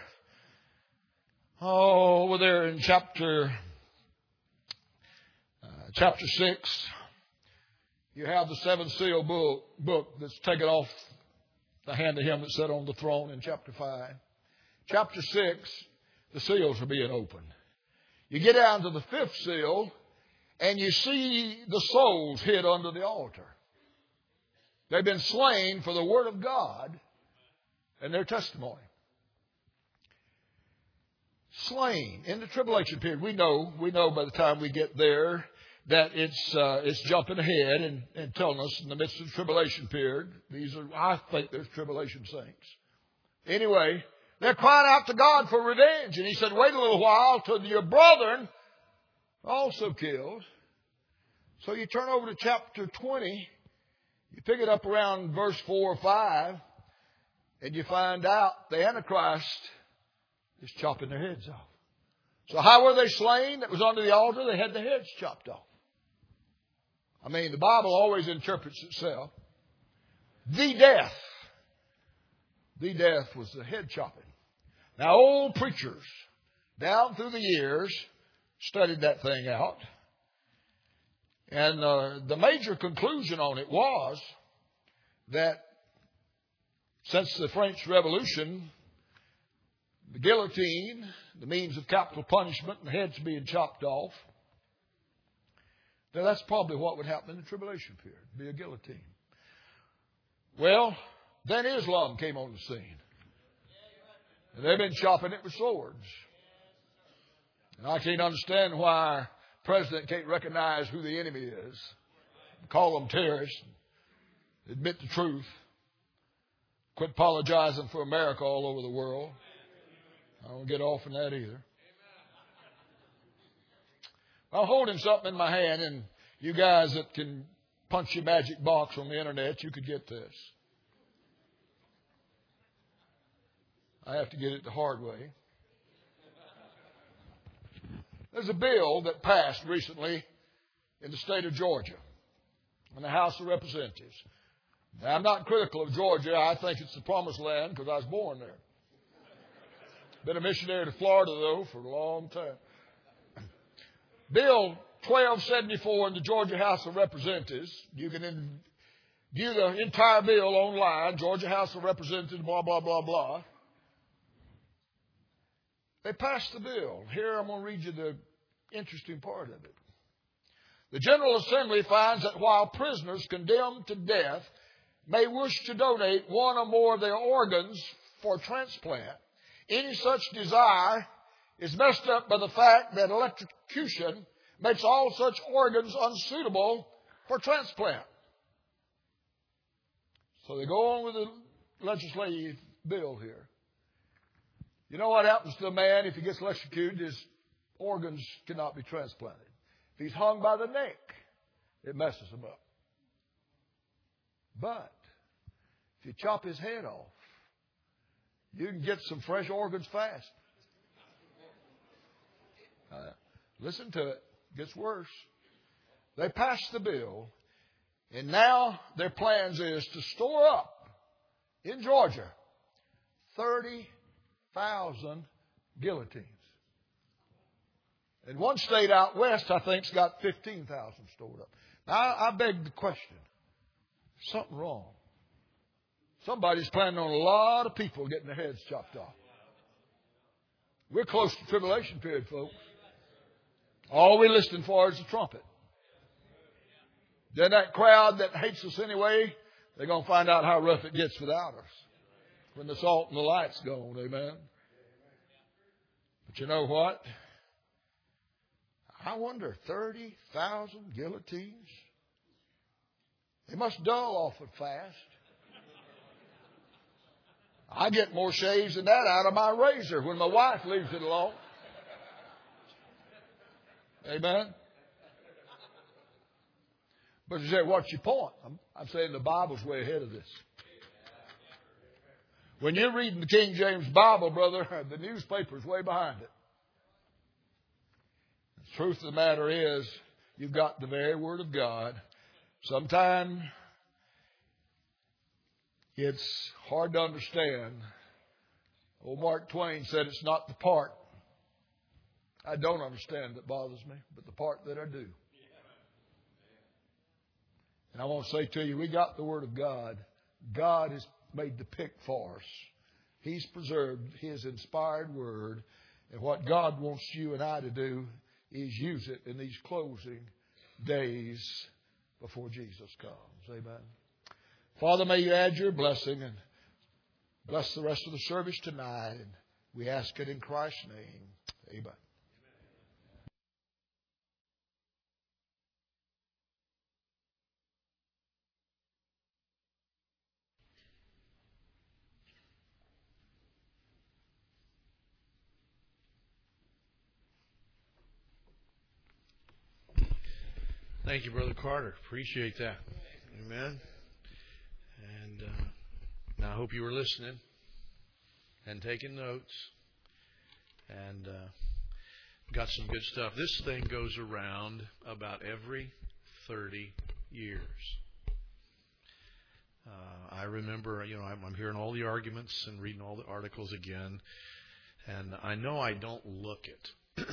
Speaker 2: Oh, over there in chapter 6, you have the 7th seal book that's taken off the hand of Him that sat on the throne in chapter 5. Chapter 6, the seals are being opened. You get down to the 5th seal, and you see the souls hid under the altar. They've been slain for the Word of God and their testimony. Slain in the tribulation period. We know by the time we get there that it's jumping ahead and telling us in the midst of the tribulation period. I think there's tribulation saints. Anyway, they're crying out to God for revenge. And He said, wait a little while till your brethren also killed. So you turn over to chapter 20. You pick it up around verse 4 or 5. And you find out the Antichrist is chopping their heads off. So how were they slain that was under the altar? They had their heads chopped off. The Bible always interprets itself. The death was the head chopping. Now, old preachers down through the years studied that thing out. And the major conclusion on it was that since the French Revolution, the guillotine, the means of capital punishment, and the heads being chopped off, now that's probably what would happen in the tribulation period, be a guillotine. Well, then Islam came on the scene. And they've been chopping it with swords. And I can't understand why the president can't recognize who the enemy is, call them terrorists, admit the truth, quit apologizing for America all over the world. I don't get off on that either. I'm holding something in my hand, and you guys that can punch your magic box on the internet, you could get this. I have to get it the hard way. There's a bill that passed recently in the state of Georgia in the House of Representatives. Now, I'm not critical of Georgia. I think it's the promised land because I was born there. Been a missionary to Florida, though, for a long time. Bill 1274 in the Georgia House of Representatives. You can view the entire bill online, Georgia House of Representatives, blah, blah, blah, blah. They passed the bill. Here I'm going to read you the interesting part of it. The General Assembly finds that while prisoners condemned to death may wish to donate one or more of their organs for transplant, any such desire is messed up by the fact that electrocution makes all such organs unsuitable for transplant. So they go on with the legislative bill here. You know what happens to a man if he gets electrocuted? His organs cannot be transplanted. If he's hung by the neck, it messes him up. But if you chop his head off, you can get some fresh organs fast. Listen to it. It gets worse. They passed the bill, and now their plans is to store up in Georgia 30,000 guillotines. And one state out west, I think, has got 15,000 stored up. Now, I beg the question. Something wrong. Somebody's planning on a lot of people getting their heads chopped off. We're close to tribulation period, folks. All we're listening for is the trumpet. Then that crowd that hates us anyway, they're going to find out how rough it gets without us. When the salt and the light's gone, amen. But you know what? I wonder, 30,000 guillotines? They must dull awful fast. I get more shaves than that out of my razor when my wife leaves it alone. Amen? But you say, what's your point? I'm saying the Bible's way ahead of this. When you're reading the King James Bible, brother, the newspaper's way behind it. The truth of the matter is, you've got the very Word of God. Sometimes it's hard to understand. Old Mark Twain said it's not the part I don't understand that bothers me, but the part that I do. And I want to say to you, we got the Word of God. God has made the pick for us. He's preserved His inspired Word. And what God wants you and I to do is use it in these closing days before Jesus comes. Amen. Father, may you add your blessing and bless the rest of the service tonight. And we ask it in Christ's name. Amen.
Speaker 1: Thank you, Brother Carter. Appreciate that. Amen. And now I hope you were listening and taking notes and got some good stuff. This thing goes around about every 30 years. I remember, I'm hearing all the arguments and reading all the articles again, and I know I don't look it.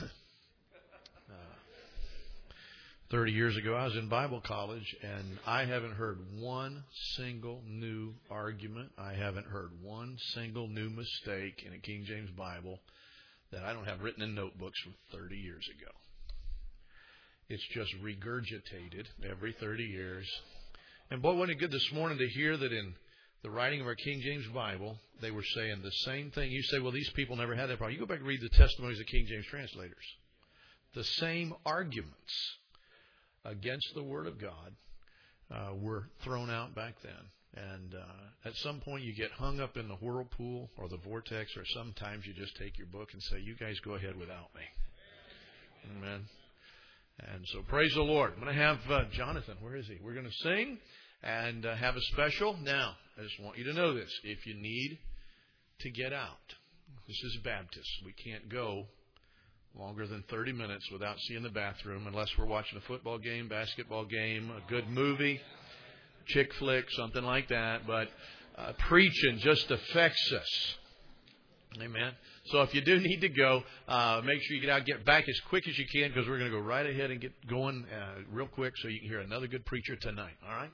Speaker 1: 30 years ago, I was in Bible college, and I haven't heard one single new argument. I haven't heard one single new mistake in a King James Bible that I don't have written in notebooks from 30 years ago. It's just regurgitated every 30 years. And boy, wasn't it good this morning to hear that in the writing of our King James Bible, they were saying the same thing. You say, well, these people never had that problem. You go back and read the testimonies of King James translators. The same arguments against the Word of God were thrown out back then. And at some point you get hung up in the whirlpool or the vortex, or sometimes you just take your book and say, you guys go ahead without me. Amen. And so praise the Lord. I'm going to have Jonathan. Where is he? We're going to sing and have a special. Now, I just want you to know this. If you need to get out, This is Baptist. We can't go longer than 30 minutes without seeing the bathroom unless we're watching a football game, basketball game, a good movie, chick flick, something like that. But preaching just affects us. Amen. So if you do need to go, make sure you get back as quick as you can, because we're going to go right ahead and get going real quick so you can hear another good preacher tonight. All right?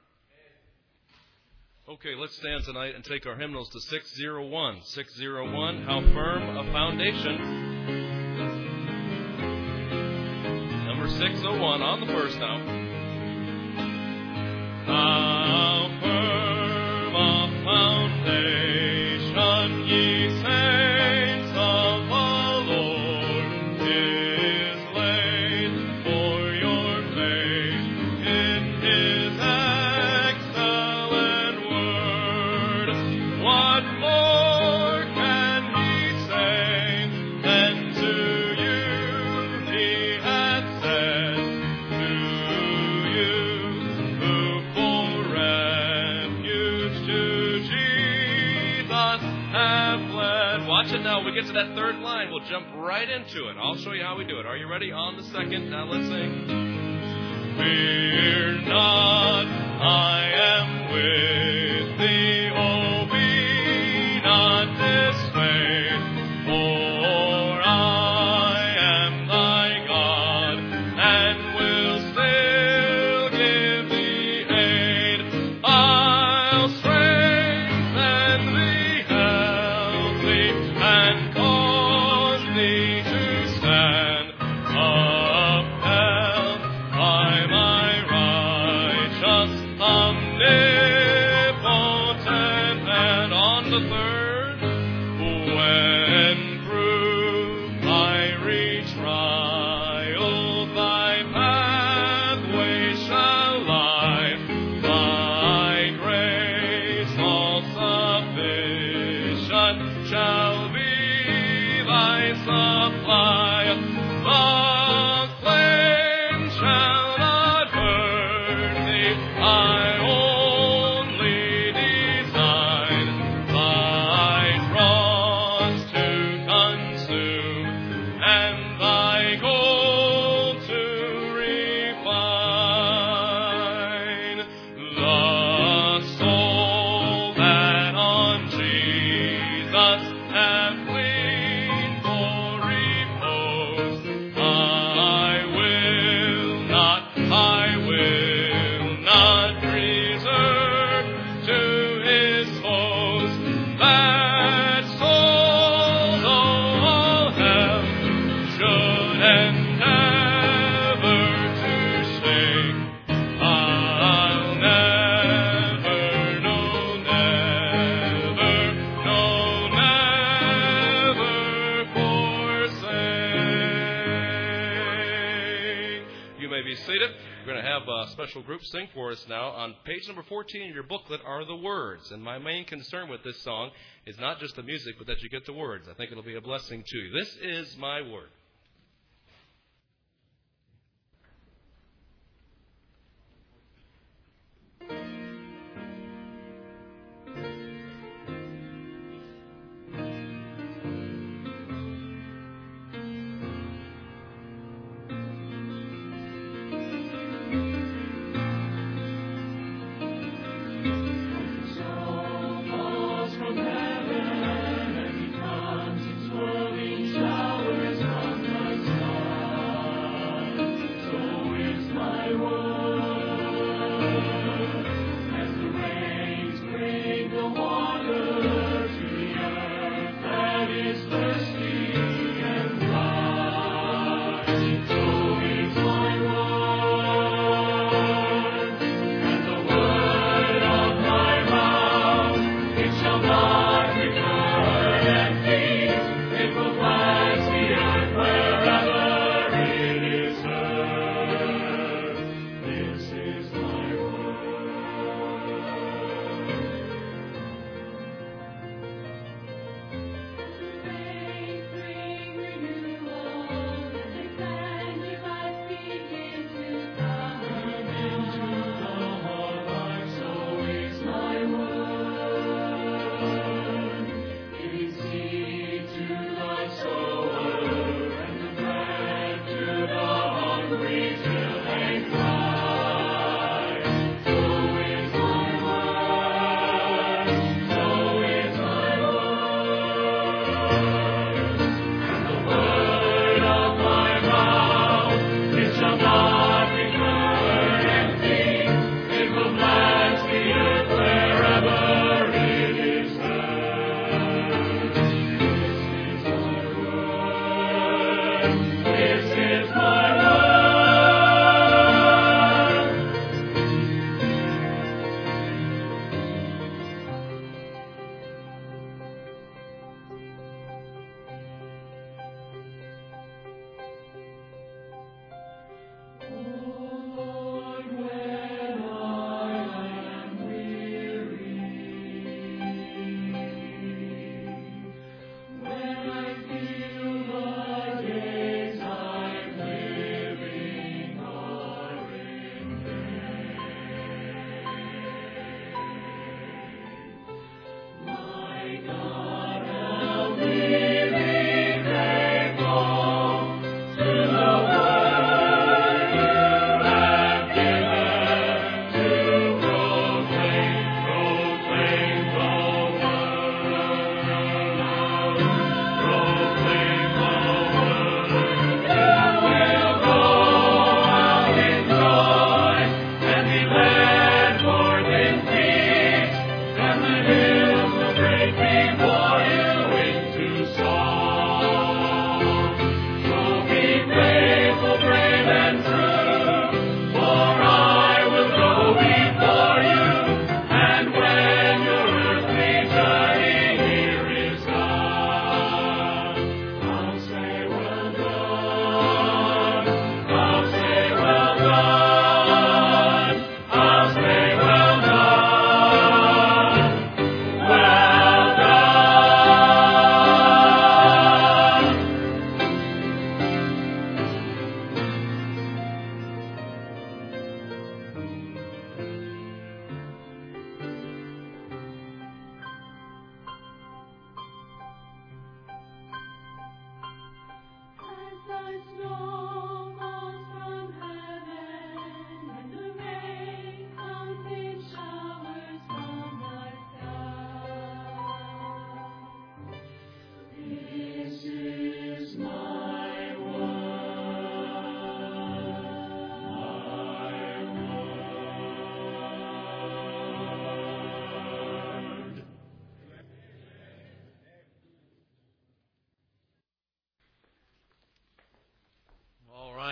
Speaker 3: Okay, let's stand tonight and take our hymnals to 601. 601, How Firm a Foundation. Number 601 on the first now. How firm a foundation, ye saints of the Lord, is laid for your faith in His excellent word. What more can He say than to you He hath said, to you who for refuge to Jesus have fled. Watch it now. When we get to that third line, we'll jump right into it. I'll show you how we do it. Are you ready? On the second. Now let's sing. Fear not, I am with thee. Oh, be not dismayed, for I am thy God, and will still give thee aid. I'll strengthen thee, help thee, and cause thee to stand upheld by my righteous, omnipotent hand. On the third, when through fiery trial thy pathway shall lie, thy grace all sufficient shall be thy supply. The flame shall not burn thee. I only design thy cross to consume, and thy gold to refine. The soul that on Jesus hath leaned for repose, I will not reserve to his foes. That soul, though all hell should endeavor to shake, I'll never forsake. You may be seated. We're going to have a special group sing for us now. On page number 14 in your booklet are the words. And my main concern with this song is not just the music, but that you get the words. I think it'll be a blessing to you. This is my word.
Speaker 4: From heaven, and He comes in swirling showers from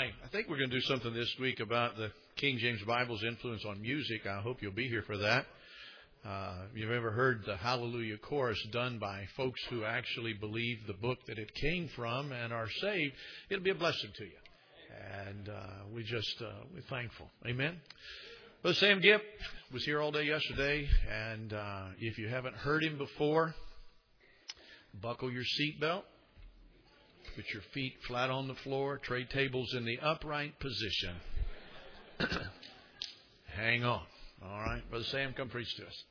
Speaker 1: I think we're going to do something this week about the King James Bible's influence on music. I hope you'll be here for that. If you've ever heard the Hallelujah Chorus done by folks who actually believe the book that it came from and are saved, it'll be a blessing to you. And we're thankful. Amen. Brother Sam Gipp was here all day yesterday, and if you haven't heard him before, buckle your seatbelt, put your feet flat on the floor, tray tables in the upright position. Hang on. All right. Brother Sam, come preach to us.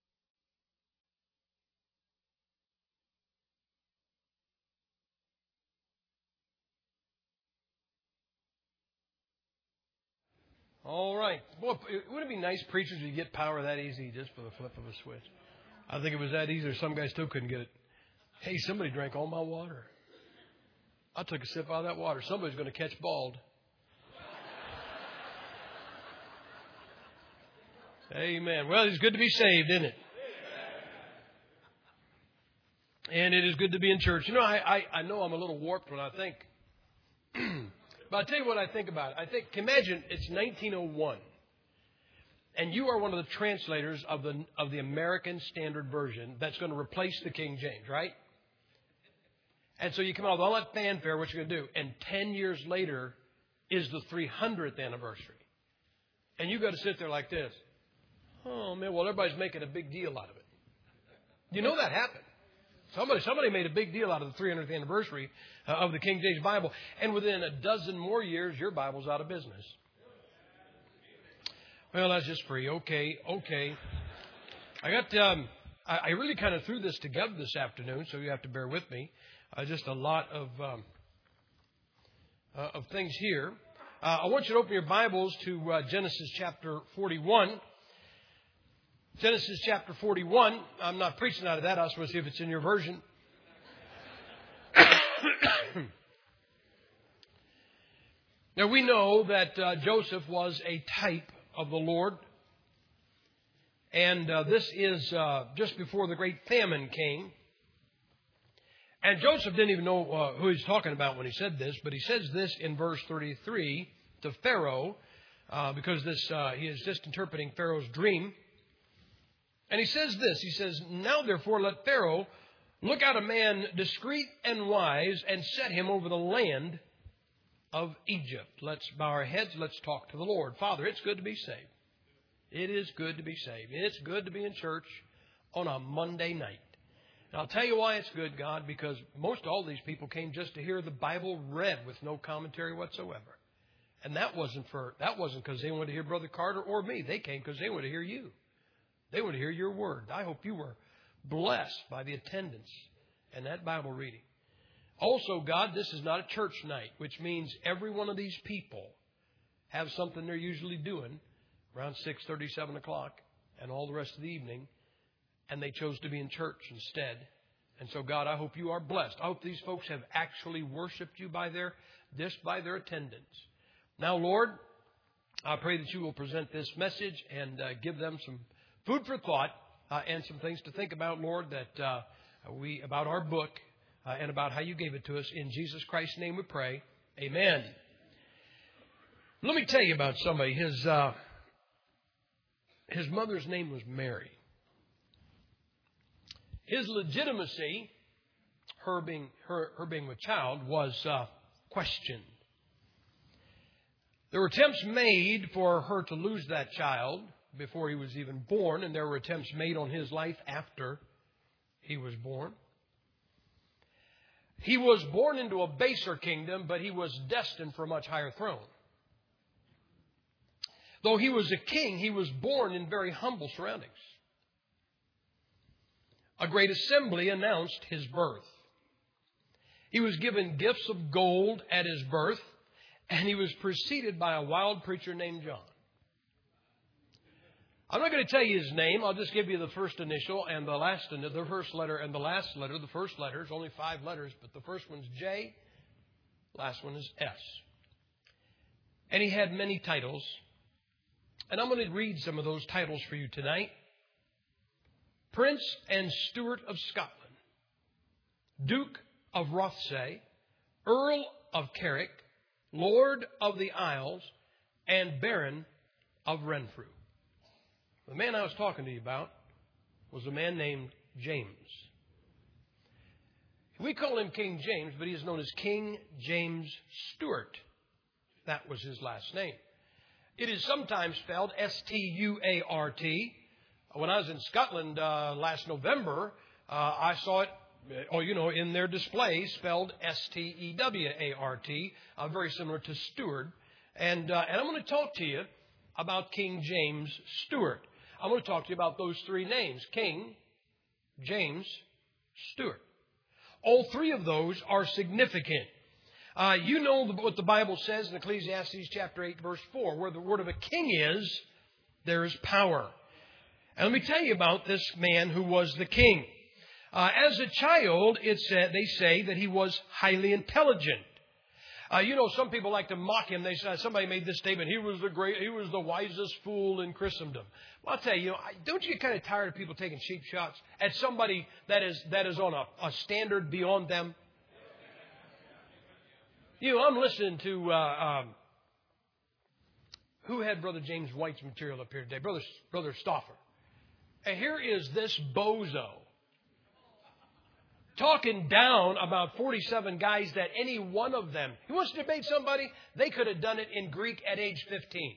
Speaker 4: All right. Boy, wouldn't it be nice, preachers, if you get power that easy just for the flip of a switch? I think it was that easy, or some guys still couldn't get it. Hey, somebody drank all my water. I took a sip out of that water. Somebody's going to catch bald. Amen. Well, it's good to be saved, isn't it? And it is good to be in church. You know, I know I'm a little warped when I think. But I'll tell you what I think about it. I think, imagine it's 1901. And you are one of the translators of the American Standard Version that's going to replace the King James, right? And so you come out with all that fanfare, what you're going to do. And 10 years later is the 300th anniversary. And you've got to sit there like this. Oh, man, well, everybody's making a big deal out of it. You know that happened. Somebody made a big deal out of the 300th anniversary of the King James Bible. And within a dozen more years, your Bible's out of business. Well, that's just free. Okay. I really kind of threw this together this afternoon, so you have to bear with me. Just a lot of things here. I want you to open your Bibles to Genesis chapter 41. Genesis chapter 41. I'm not preaching out of that. I was supposed to see if it's in your version. Now, we know that Joseph was a type of the Lord. And this is just before the great famine came. And Joseph didn't even know who he's talking about when he said this. But he says this in verse 33 to Pharaoh. Because he is just interpreting Pharaoh's dream. And he says this, he says, now therefore let Pharaoh look out a man discreet and wise and set him over the land of Egypt. Let's bow our heads. Let's talk to the Lord. Father, it's good to be saved. It is good to be saved. It's good to be in church on a Monday night. And I'll tell you why it's good, God, because most all these people came just to hear the Bible read with no commentary whatsoever. And that wasn't because they wanted to hear Brother Carter or me. They came because they wanted to hear you. They want to hear your word. I hope you were blessed by the attendance and that Bible reading. Also, God, this is not a church night, which means every one of these people have something they're usually doing around 6:30, 7 o'clock, and all the rest of the evening, and they chose to be in church instead. And so, God, I hope you are blessed. I hope these folks have actually worshiped you by their attendance. Now, Lord, I pray that you will present this message and give them some food for thought and some things to think about, Lord, that about our book and about how you gave it to us. In Jesus Christ's name we pray. Amen. Let me tell you about somebody. His mother's name was Mary. His legitimacy, her being with child, was questioned. There were attempts made for her to lose that child before he was even born, and there were attempts made on his life after he was born. He was born into a baser kingdom, but he was destined for a much higher throne. Though he was a king, he was born in very humble surroundings. A great assembly announced his birth. He was given gifts of gold at his birth, and he was preceded by a wild preacher named John. I'm not going to tell you his name. I'll just give you the first initial and the first letter and the last letter. The first letter is only 5 letters, but the first one's J. Last one is S. And he had many titles. And I'm going to read some of those titles for you tonight. Prince and Stewart of Scotland, Duke of Rothesay, Earl of Carrick, Lord of the Isles, and Baron of Renfrew. The man I was talking to you about was a man named James. We call him King James, but he is known as King James Stuart. That was his last name. It is sometimes spelled Stuart. When I was in Scotland last November, I saw it, in their display spelled Stewart, very similar to Stewart. And I'm going to talk to you about King James Stuart. I'm going to talk to you about those three names: King, James, Stuart. All three of those are significant. You know what the Bible says in Ecclesiastes chapter 8, verse 4, where the word of a king is, there is power. And let me tell you about this man who was the king. As a child, they say that he was highly intelligent. Some people like to mock him. They say, somebody made this statement: he was the wisest fool in Christendom. Well, I'll tell you, don't you get kind of tired of people taking cheap shots at somebody that is on a standard beyond them? I'm listening to who had Brother James White's material up here today, Brother Stauffer. And here is this bozo talking down about 47 guys that any one of them, he wants to debate somebody, they could have done it in Greek at age 15.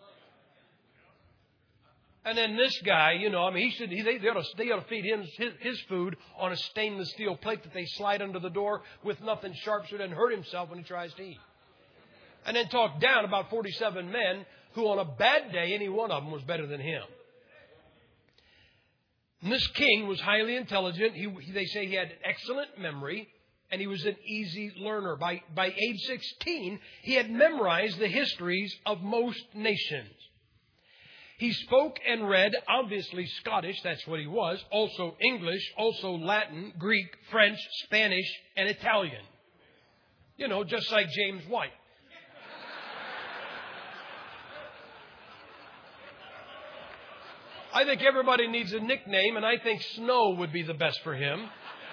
Speaker 4: And then this guy, they ought to feed him his food on a stainless steel plate that they slide under the door with nothing sharp so he doesn't hurt himself when he tries to eat. And then talk down about 47 men who on a bad day, any one of them was better than him. And this king was highly intelligent. They say he had an excellent memory, and he was an easy learner. By age 16, he had memorized the histories of most nations. He spoke and read, obviously Scottish, that's what he was, also English, also Latin, Greek, French, Spanish, and Italian. Just like James White. I think everybody needs a nickname, and I think Snow would be the best for him.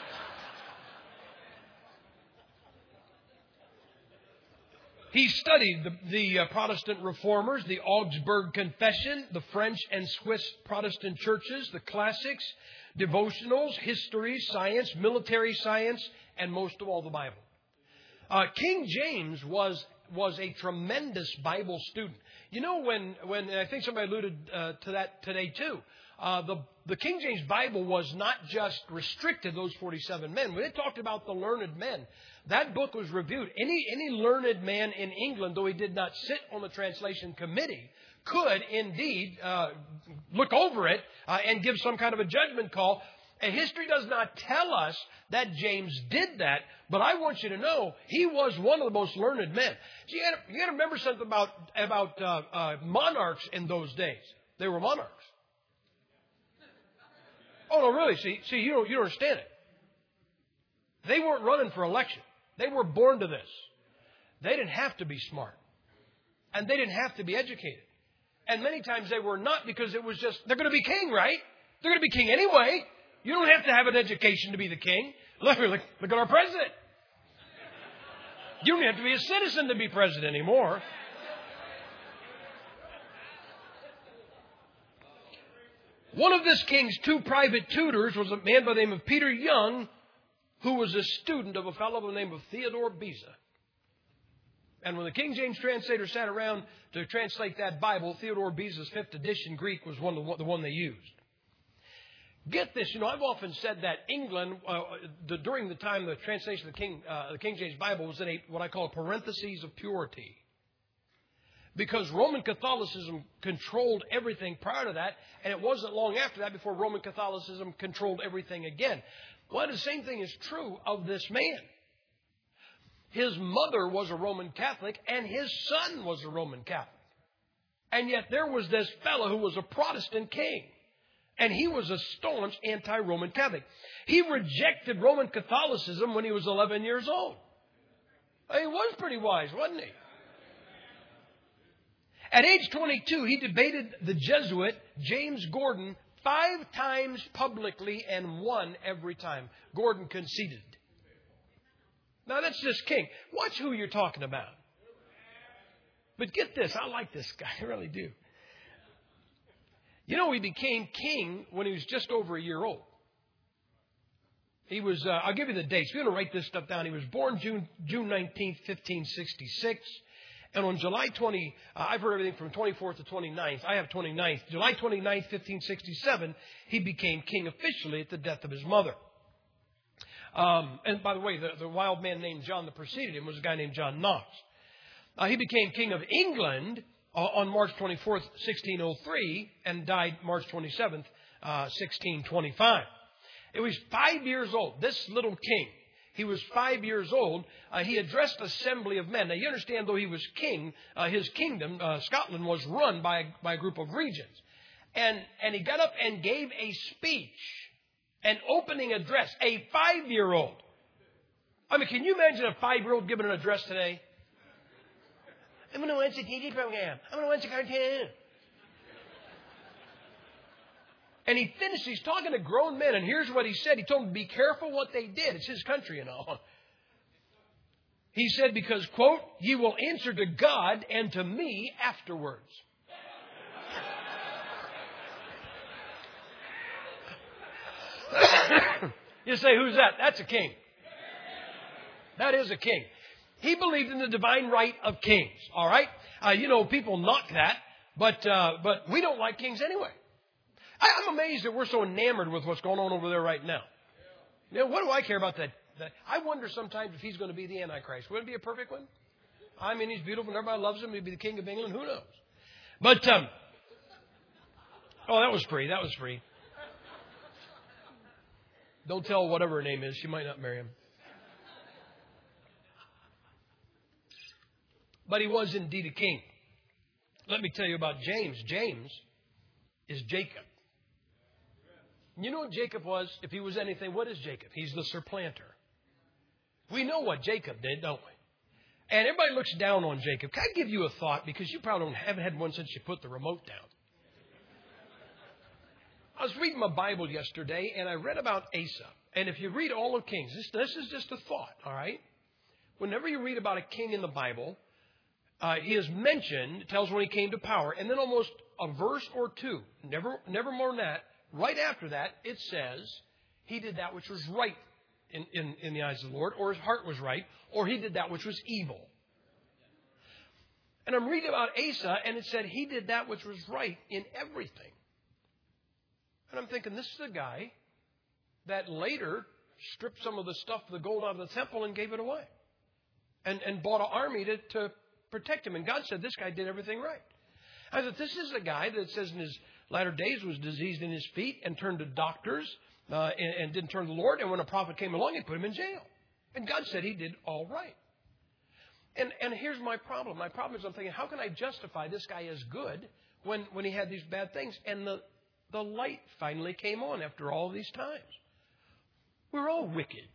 Speaker 4: He studied the Protestant reformers, the Augsburg Confession, the French and Swiss Protestant churches, the classics, devotionals, history, science, military science, and most of all, the Bible. King James was a tremendous Bible student. When I think somebody alluded to that today too, the King James Bible was not just restricted, those 47 men. When it talked about the learned men, that book was reviewed. Any learned man in England, though he did not sit on the translation committee, could indeed look over it and give some kind of a judgment call. And history does not tell us that James did that, but I want you to know he was one of the most learned men. So you got to remember something about monarchs in those days. They were monarchs. Oh no, really? See, you don't understand it. They weren't running for election. They were born to this. They didn't have to be smart, and they didn't have to be educated. And many times they were not, because it was just they're going to be king, right? They're going to be king anyway. You don't have to have an education to be the king. Look at our president. You don't have to be a citizen to be president anymore. One of this king's two private tutors was a man by the name of Peter Young, who was a student of a fellow by the name of Theodore Beza. And when the King James translator sat around to translate that Bible, Theodore Beza's 5th edition Greek was the one they used. Get this, I've often said that England, during the time the translation of the King James Bible was in what I call a parentheses of purity. Because Roman Catholicism controlled everything prior to that, and it wasn't long after that before Roman Catholicism controlled everything again. Well, the same thing is true of this man. His mother was a Roman Catholic, and his son was a Roman Catholic. And yet there was this fellow who was a Protestant king. And he was a staunch anti-Roman Catholic. He rejected Roman Catholicism when he was 11 years old. He was pretty wise, wasn't he? At age 22, he debated the Jesuit James Gordon 5 times publicly and won every time. Gordon conceded. Now, that's this king. Watch who you're talking about. But get this, I like this guy, I really do. You know, he became king when he was just over a year old. He was, I'll give you the dates. We're going to write this stuff down. He was born June 19th, 1566. And on July 20, I've heard everything from 24th to 29th. I have 29th. July 29th, 1567, he became king officially at the death of his mother. And by the way, the wild man named John that preceded him was a guy named John Knox. He became king of England on March 24th, 1603, and died March 27th, 1625. It was 5 years old, this little king. He was 5 years old. He addressed an assembly of men. Now, you understand, though he was king, his kingdom, Scotland, was run by a group of regents. And he got up and gave a speech, an opening address, a 5-year-old. I mean, can you imagine a 5-year-old giving an address today? I'm going to watch a TV program. I'm going to watch a cartoon. And he finished, he's talking to grown men, and here's what he said. He told them to be careful what they did. It's his country and all. He said, because, quote, ye will answer to God and to me afterwards. You say, who's that? That's a king. That is a king. He believed in the divine right of kings. All right? You know, people knock that, but we don't like kings anyway. I'm amazed that we're so enamored with what's going on over there right now. You know, what do I care about that? I wonder sometimes if he's going to be the Antichrist. Would it be a perfect one? I mean, he's beautiful and everybody loves him. He'd be the king of England. Who knows? But, oh, that was free. That was free. Don't tell whatever her name is. She might not marry him. But he was indeed a king. Let me tell you about James. James is Jacob. You know what Jacob was? If he was anything, what is Jacob? He's the supplanter. We know what Jacob did, don't we? And everybody looks down on Jacob. Can I give you a thought? Because you probably haven't had one since you put the remote down. I was reading my Bible yesterday, and I read about Asa. And if you read all of Kings, this is just a thought, all right? Whenever you read about a king in the Bible, he is mentioned, it tells when he came to power, and then almost a verse or two, never more than that, right after that, it says he did that which was right in the eyes of the Lord, or his heart was right, or he did that which was evil. And I'm reading about Asa, and it said he did that which was right in everything. And I'm thinking, this is the guy that later stripped some of the stuff, the gold out of the temple, and gave it away. And bought an army to protect him. And God said, this guy did everything right. I thought, this is the guy that says in his latter days was diseased in his feet and turned to doctors and didn't turn to the Lord. And when a prophet came along, he put him in jail. And God said he did all right. And here's my problem. My problem is I'm thinking, how can I justify this guy as good when he had these bad things? And the light finally came on after all these times. We're all wicked.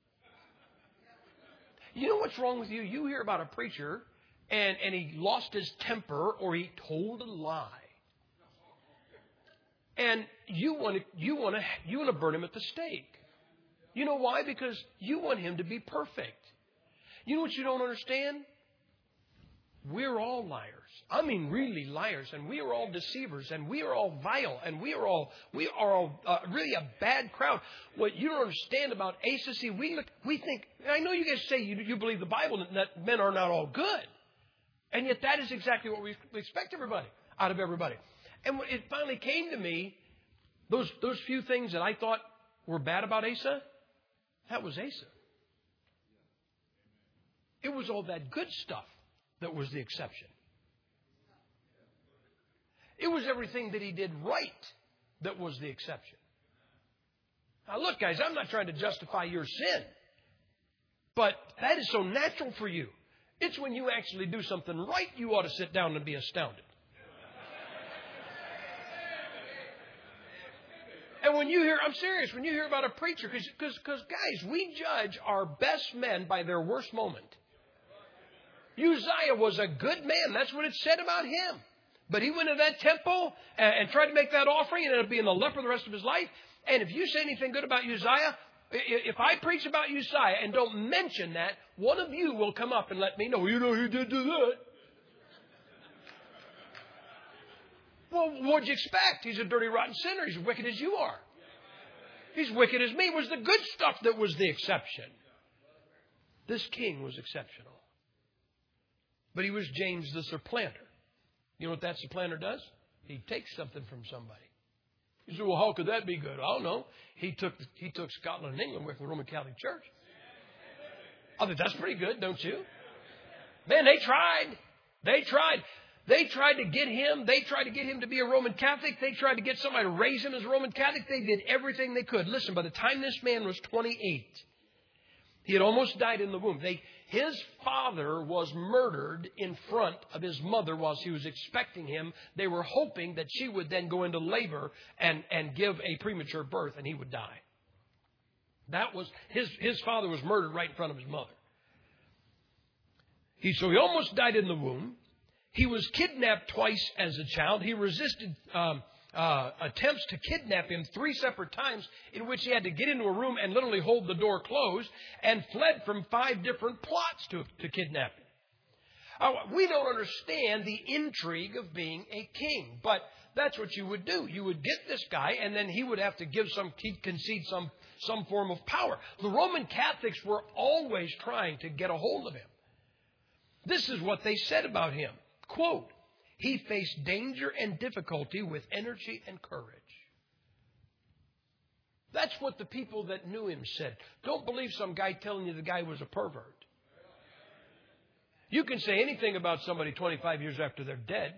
Speaker 4: You know what's wrong with you? You hear about a preacher and he lost his temper or he told a lie. And you want to burn him at the stake. You know why? Because you want him to be perfect. You know what you don't understand? We're all liars. I mean, really liars, and we are all deceivers, and we are all vile, and we are all really a bad crowd. What you don't understand about Asa, see, we think. I know you guys say you believe the Bible that men are not all good, and yet that is exactly what we expect out of everybody. And when it finally came to me, those few things that I thought were bad about Asa, that was Asa. It was all that good stuff that was the exception. It was everything that he did right that was the exception. Now look, guys, I'm not trying to justify your sin, but that is so natural for you. It's when you actually do something right, you ought to sit down and be astounded. And when you hear, I'm serious, when you hear about a preacher, because guys, we judge our best men by their worst moment. Uzziah was a good man. That's what it said about him. But he went to that temple and tried to make that offering and ended up being a leper the rest of his life. And if you say anything good about Uzziah, if I preach about Uzziah and don't mention that, one of you will come up and let me know, you know, he did do that. Well, what'd you expect? He's a dirty, rotten sinner. He's as wicked as you are. He's wicked as me. It was the good stuff that was the exception. This king was exceptional. But he was James the supplanter. You know what that supplanter does? He takes something from somebody. You say, well, how could that be good? I don't know. He took Scotland and England away from the Roman Catholic Church. I think that's pretty good, don't you? Man, they tried. They tried to get him. They tried to get him to be a Roman Catholic. They tried to get somebody to raise him as a Roman Catholic. They did everything they could. Listen, by the time this man was 28, he had almost died in the womb. His father was murdered in front of his mother while she was expecting him. They were hoping that she would then go into labor and give a premature birth and he would die. That was his father was murdered right in front of his mother. So he almost died in the womb. He was kidnapped twice as a child. He resisted attempts to kidnap him 3 separate times, in which he had to get into a room and literally hold the door closed, and fled from 5 different plots to kidnap him. We don't understand the intrigue of being a king, but that's what you would do. You would get this guy, and then he would have to concede some form of power. The Roman Catholics were always trying to get a hold of him. This is what they said about him. Quote, he faced danger and difficulty with energy and courage. That's what the people that knew him said. Don't believe some guy telling you the guy was a pervert. You can say anything about somebody 25 years after they're dead.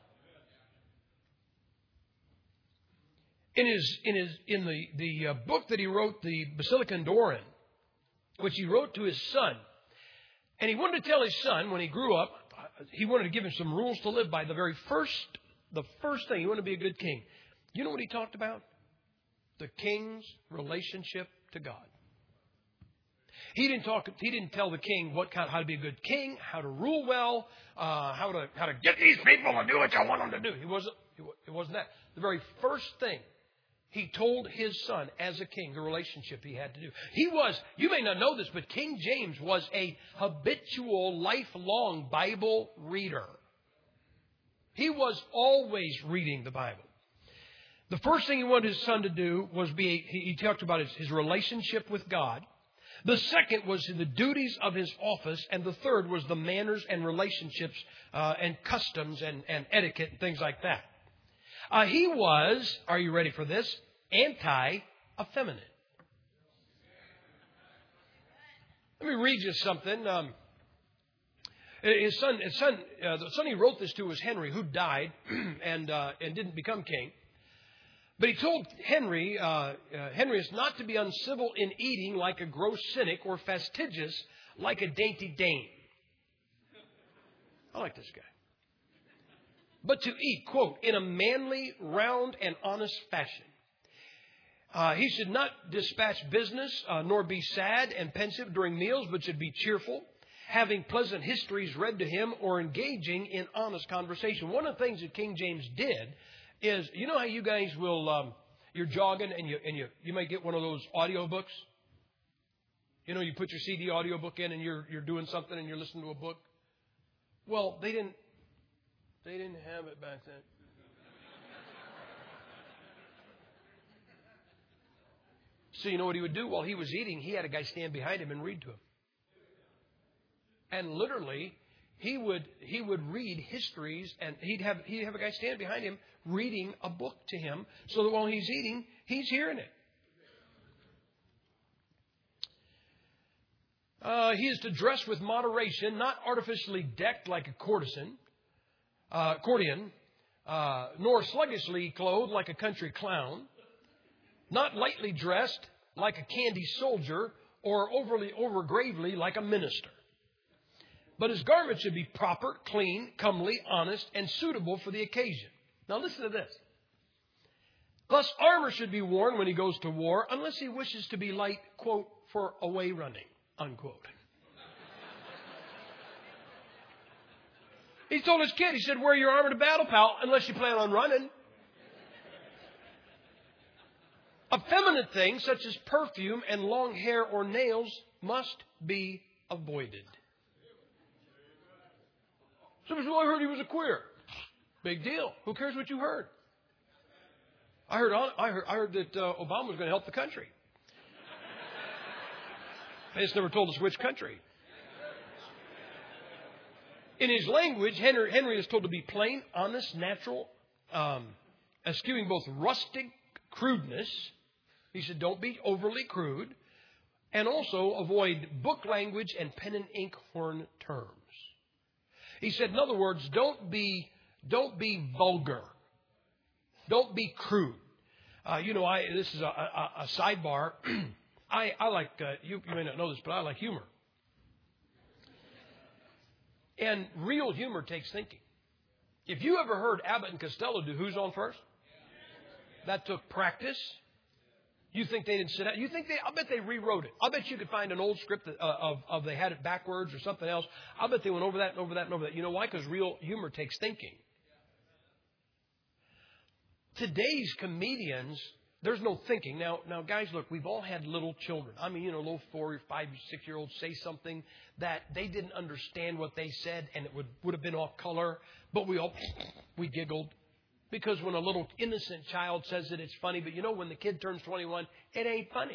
Speaker 4: In the book that he wrote, the Basilicon Doron, which he wrote to his son, and he wanted to tell his son when he grew up, he wanted to give him some rules to live by. The first thing, he wanted to be a good king. You know what he talked about? The king's relationship to God. He didn't tell the king how to be a good king, how to rule well, how to get these people to do what you want them to do. It wasn't that. The very first thing he told his son as a king, the relationship he had to do. You may not know this, but King James was a habitual, lifelong Bible reader. He was always reading the Bible. The first thing he wanted his son to do was he talked about his relationship with God. The second was the duties of his office. And the third was the manners and relationships and customs and etiquette and things like that. He was, are you ready for this, anti-effeminate. Let me read you something. The son he wrote this to was Henry, who died and didn't become king. But he told Henry is not to be uncivil in eating like a gross cynic or fastidious like a dainty dame. I like this guy. But to eat, quote, in a manly, round, and honest fashion. He should not dispatch business, nor be sad and pensive during meals, but should be cheerful, having pleasant histories read to him, or engaging in honest conversation. One of the things that King James did is, you know how you guys will, you're jogging and you might get one of those audio books? You know, you put your CD audiobook in and you're doing something and you're listening to a book. Well, they didn't have it back then. So you know what he would do? While he was eating, he had a guy stand behind him and read to him. And literally, he would read histories, and he'd have a guy stand behind him reading a book to him, so that while he's eating, he's hearing it. He is to dress with moderation, not artificially decked like a accordion, nor sluggishly clothed like a country clown, not lightly dressed like a candy soldier, or over gravely like a minister. But his garments should be proper, clean, comely, honest, and suitable for the occasion. Now listen to this. Thus, armor should be worn when he goes to war, unless he wishes to be light, quote, for away running, unquote. He told his kid, he said, wear your armor to battle, pal, unless you plan on running. Effeminate things such as perfume and long hair or nails must be avoided. Somebody said, well, I heard he was a queer. Big deal. Who cares what you heard? I heard that Obama was going to help the country. They just never told us which country. In his language, Henry is told to be plain, honest, natural, eschewing both rustic crudeness. He said, don't be overly crude. And also avoid book language and pen and ink horn terms. He said, in other words, don't be vulgar. Don't be crude. This is a sidebar. I like, you may not know this, but I like humor. And real humor takes thinking. If you ever heard Abbott and Costello do Who's On First? That took practice. You think they didn't sit down? I bet they rewrote it. I bet you could find an old script of they had it backwards or something else. I bet they went over that and over that and over that. You know why? Because real humor takes thinking. Today's comedians, there's no thinking. Now, guys, look, we've all had little children. I mean, little 4, 5, 6-year-olds say something that they didn't understand what they said, and it would have been off color. But we giggled. Because when a little innocent child says it, it's funny. But when the kid turns 21, it ain't funny.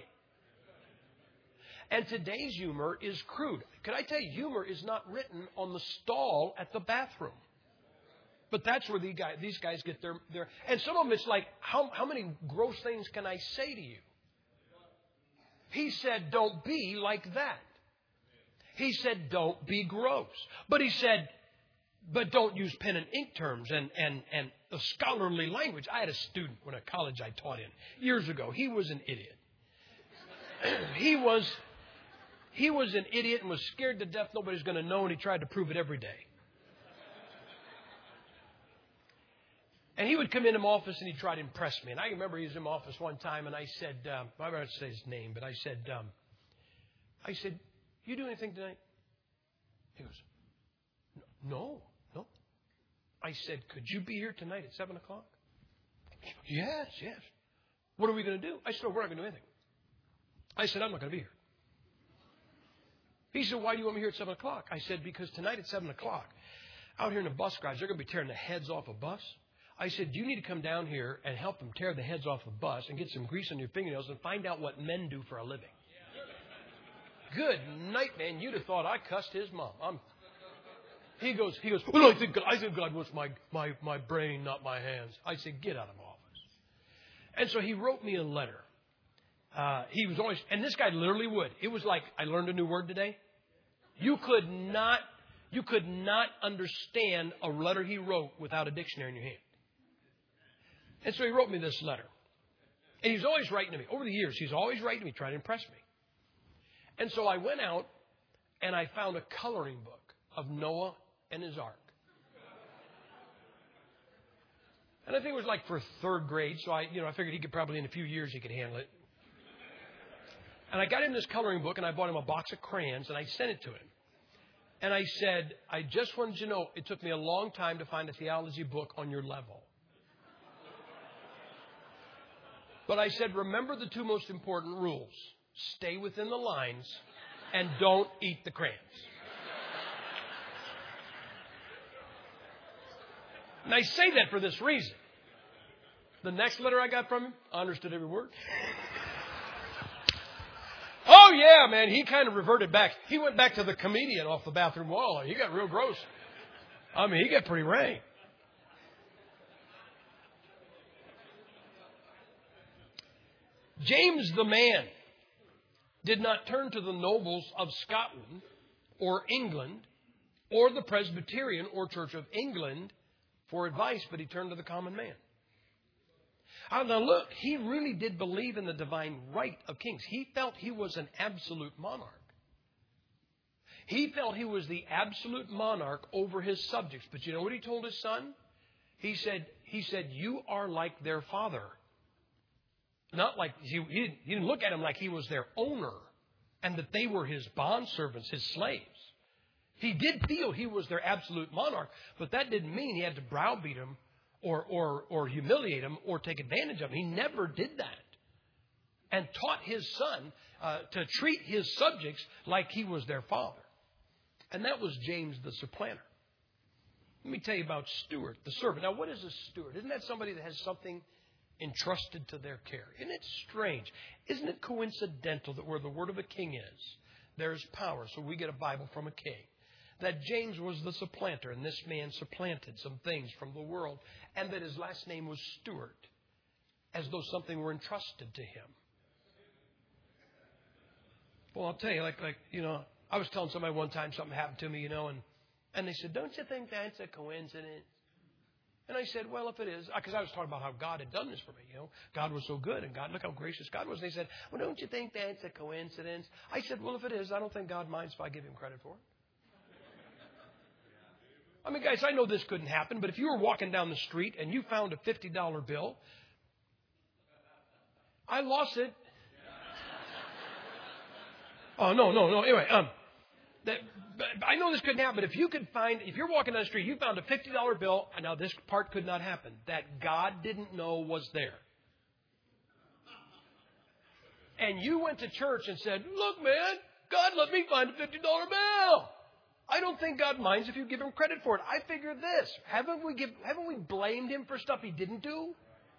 Speaker 4: And today's humor is crude. Can I tell you, humor is not written on the stall at the bathroom. But that's where these guys get their. And some of them, it's like, how many gross things can I say to you? He said, don't be like that. He said, don't be gross. But he said, but don't use pen and ink terms and the scholarly language. I had a student when at college I taught in years ago. He was an idiot. He was an idiot and was scared to death nobody's going to know, and he tried to prove it every day. And he would come into my office and he'd try to impress me. And I remember he was in my office one time and I said, I won't say his name, but I said, you do anything tonight? He goes, no. I said, could you be here tonight at 7 o'clock? Yes. What are we going to do? I said, we're not going to do anything. I said, I'm not going to be here. He said, why do you want me here at 7 o'clock? I said, because tonight at 7 o'clock, out here in the bus garage, they're going to be tearing the heads off a bus. I said, you need to come down here and help them tear the heads off the bus and get some grease on your fingernails and find out what men do for a living. Good night, man. You'd have thought I cussed his mom. He goes, well, I think God wants my brain, not my hands. I said, get out of my office. And so he wrote me a letter. He was always, and this guy literally would. It was like, I learned a new word today. You could not understand a letter he wrote without a dictionary in your hand. And so he wrote me this letter. And he's always writing to me. Over the years, he's always writing to me, trying to impress me. And so I went out and I found a coloring book of Noah and his ark. And I think it was like for 3rd grade. So I figured he could probably in a few years he could handle it. And I got him this coloring book and I bought him a box of crayons and I sent it to him. And I said, I just wanted you to know it took me a long time to find a theology book on your level. But I said, remember the 2 most important rules. Stay within the lines and don't eat the crayons. And I say that for this reason. The next letter I got from him, I understood every word. Oh, yeah, man, he kind of reverted back. He went back to the comedian off the bathroom wall. He got real gross. I mean, he got pretty rank. James the man did not turn to the nobles of Scotland or England or the Presbyterian or Church of England for advice, but he turned to the common man. Now look, he really did believe in the divine right of kings. He felt he was an absolute monarch. He felt he was the absolute monarch over his subjects. But you know what he told his son? He said, you are like their father. Not like he didn't look at him like he was their owner and that they were his bondservants, his slaves. He did feel he was their absolute monarch, but that didn't mean he had to browbeat him or humiliate him or take advantage of him. He never did that. And taught his son to treat his subjects like he was their father. And that was James the supplanter. Let me tell you about steward, the servant. Now, what is a steward? Isn't that somebody that has something entrusted to their care? Isn't it strange? Isn't it coincidental that where the word of a king is, there's power? So we get a Bible from a king. That James was the supplanter, and this man supplanted some things from the world, and that his last name was Stewart, as though something were entrusted to him. Well, I'll tell you, I was telling somebody one time something happened to me, and they said, don't you think that's a coincidence? And I said, well, if it is, because I was talking about how God had done this for me, God was so good, and God, look how gracious God was. And they said, well, don't you think that's a coincidence? I said, well, if it is, I don't think God minds if I give him credit for it. I mean, guys, I know this couldn't happen, but if you were walking down the street and you found a $50 bill, I lost it. Oh, no. Anyway, I know this couldn't happen, but if you're walking down the street, you found a $50 bill, and now this part could not happen, that God didn't know was there. And you went to church and said, look, man, God let me find a $50 bill. I don't think God minds if you give him credit for it. I figure this. Haven't we blamed him for stuff he didn't do?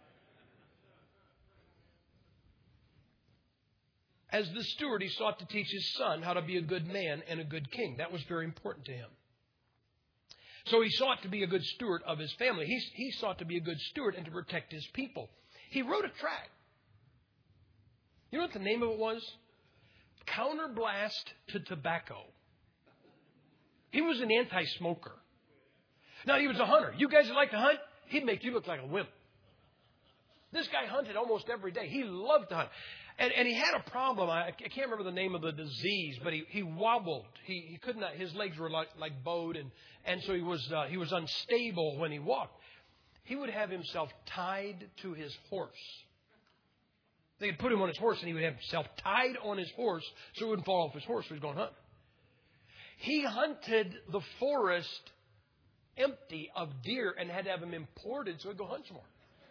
Speaker 4: As the steward, he sought to teach his son how to be a good man and a good king. That was very important to him. So he sought to be a good steward of his family. He sought to be a good steward and to protect his people. He wrote a tract. You know what the name of it was? Counterblast to Tobacco. He was an anti-smoker. Now, he was a hunter. You guys that like to hunt, he'd make you look like a wimp. This guy hunted almost every day. He loved to hunt. And he had a problem. I can't remember the name of the disease, but he wobbled. He could not. His legs were like bowed, and so he was unstable when he walked. He would have himself tied to his horse. They'd put him on his horse, and he would have himself tied on his horse so he wouldn't fall off his horse when he was going hunting. He hunted the forest empty of deer and had to have them imported so he'd go hunt some more.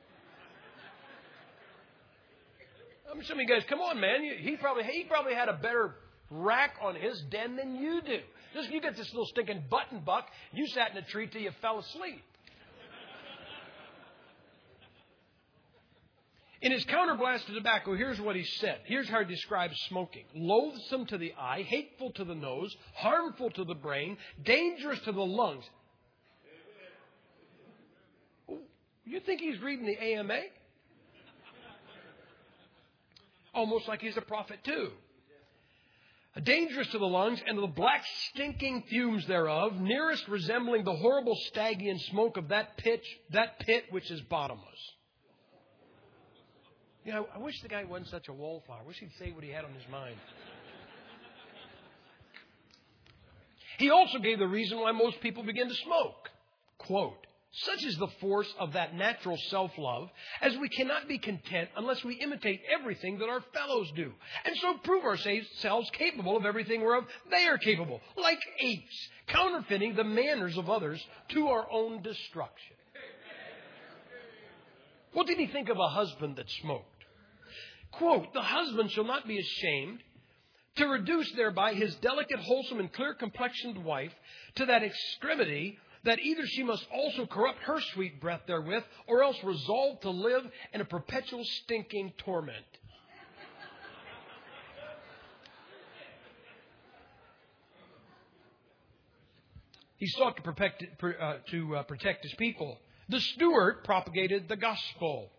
Speaker 4: I mean, some of you guys, come on, man. He probably had a better rack on his den than you do. Just you get this little stinking button buck. You sat in a tree till you fell asleep. In his counterblast to tobacco, here's what he said. Here's how he describes smoking. Loathsome to the eye, hateful to the nose, harmful to the brain, dangerous to the lungs. You think he's reading the AMA? Almost like he's a prophet too. Dangerous to the lungs and to the black stinking fumes thereof, nearest resembling the horrible Stygian smoke of that pit which is bottomless. I wish the guy wasn't such a wallflower. I wish he'd say what he had on his mind. He also gave the reason why most people begin to smoke. Quote, such is the force of that natural self-love, as we cannot be content unless we imitate everything that our fellows do, and so prove ourselves capable of everything whereof they are capable, like apes, counterfeiting the manners of others to our own destruction. What did he think of a husband that smoked? Quote, the husband shall not be ashamed to reduce thereby his delicate, wholesome, and clear-complexioned wife to that extremity that either she must also corrupt her sweet breath therewith, or else resolve to live in a perpetual stinking torment. He sought to protect his people. The steward propagated the gospel.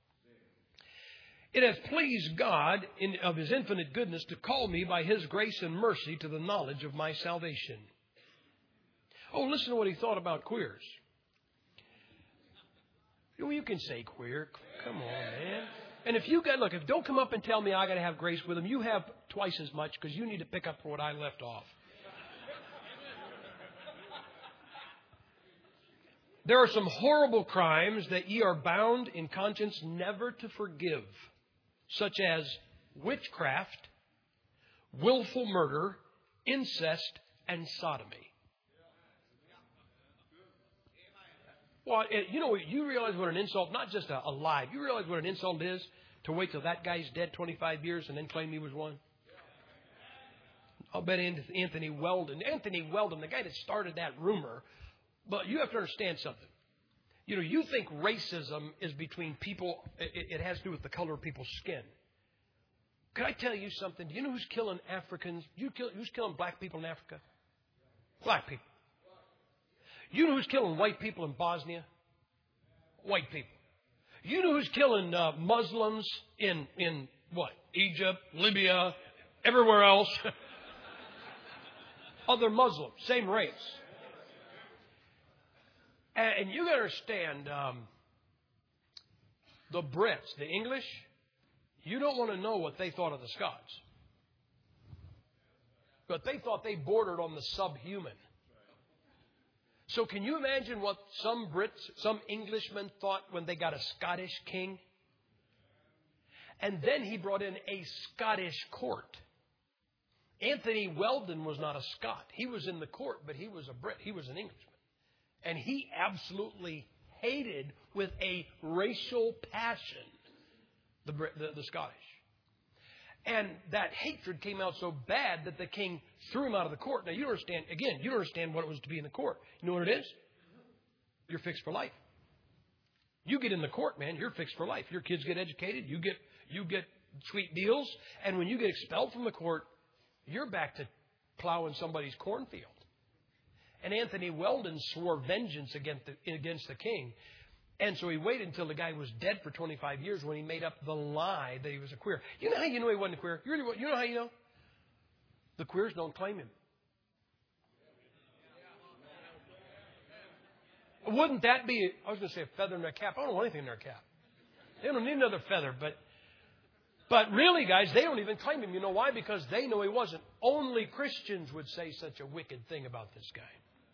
Speaker 4: It hath pleased God of his infinite goodness to call me by his grace and mercy to the knowledge of my salvation. Oh, listen to what he thought about queers. You can say queer. Come on, man. And if don't come up and tell me I got to have grace with them. You have twice as much because you need to pick up for what I left off. There are some horrible crimes that ye are bound in conscience never to forgive, such as witchcraft, willful murder, incest, and sodomy. Well, you realize what an insult, not just a lie, you realize what an insult is to wait till that guy's dead 25 years and then claim he was one? I'll bet Anthony Weldon, the guy that started that rumor, But you have to understand something. You know, you think racism is between people, it has to do with the color of people's skin. Could I tell you something? Do you know who's killing Africans? Who's killing black people in Africa? Black people. You know who's killing white people in Bosnia? White people. You know who's killing Muslims in what? Egypt, Libya, everywhere else? Other Muslims, same race. And you got to understand, the Brits, the English, you don't want to know what they thought of the Scots. But they thought they bordered on the subhuman. So can you imagine what some Brits, some Englishmen thought when they got a Scottish king? And then he brought in a Scottish court. Anthony Weldon was not a Scot. He was in the court, but he was a Brit. He was an Englishman. And he absolutely hated with a racial passion the Scottish. And that hatred came out so bad that the king threw him out of the court. Now, you don't understand, again, you don't understand what it was to be in the court. You know what it is? You're fixed for life. You get in the court, man, you're fixed for life. Your kids get educated, you get sweet deals, and when you get expelled from the court, you're back to plowing somebody's cornfield. And Anthony Weldon swore vengeance against the king. And so he waited until the guy was dead for 25 years when he made up the lie that he was a queer. You know how you know he wasn't a queer? You know how you know? The queers don't claim him. Wouldn't that be, I was going to say a feather in their cap. I don't want anything in their cap. They don't need another feather. But really, guys, they don't even claim him. You know why? Because they know he wasn't. Only Christians would say such a wicked thing about this guy.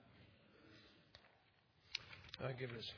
Speaker 4: I'll give this here.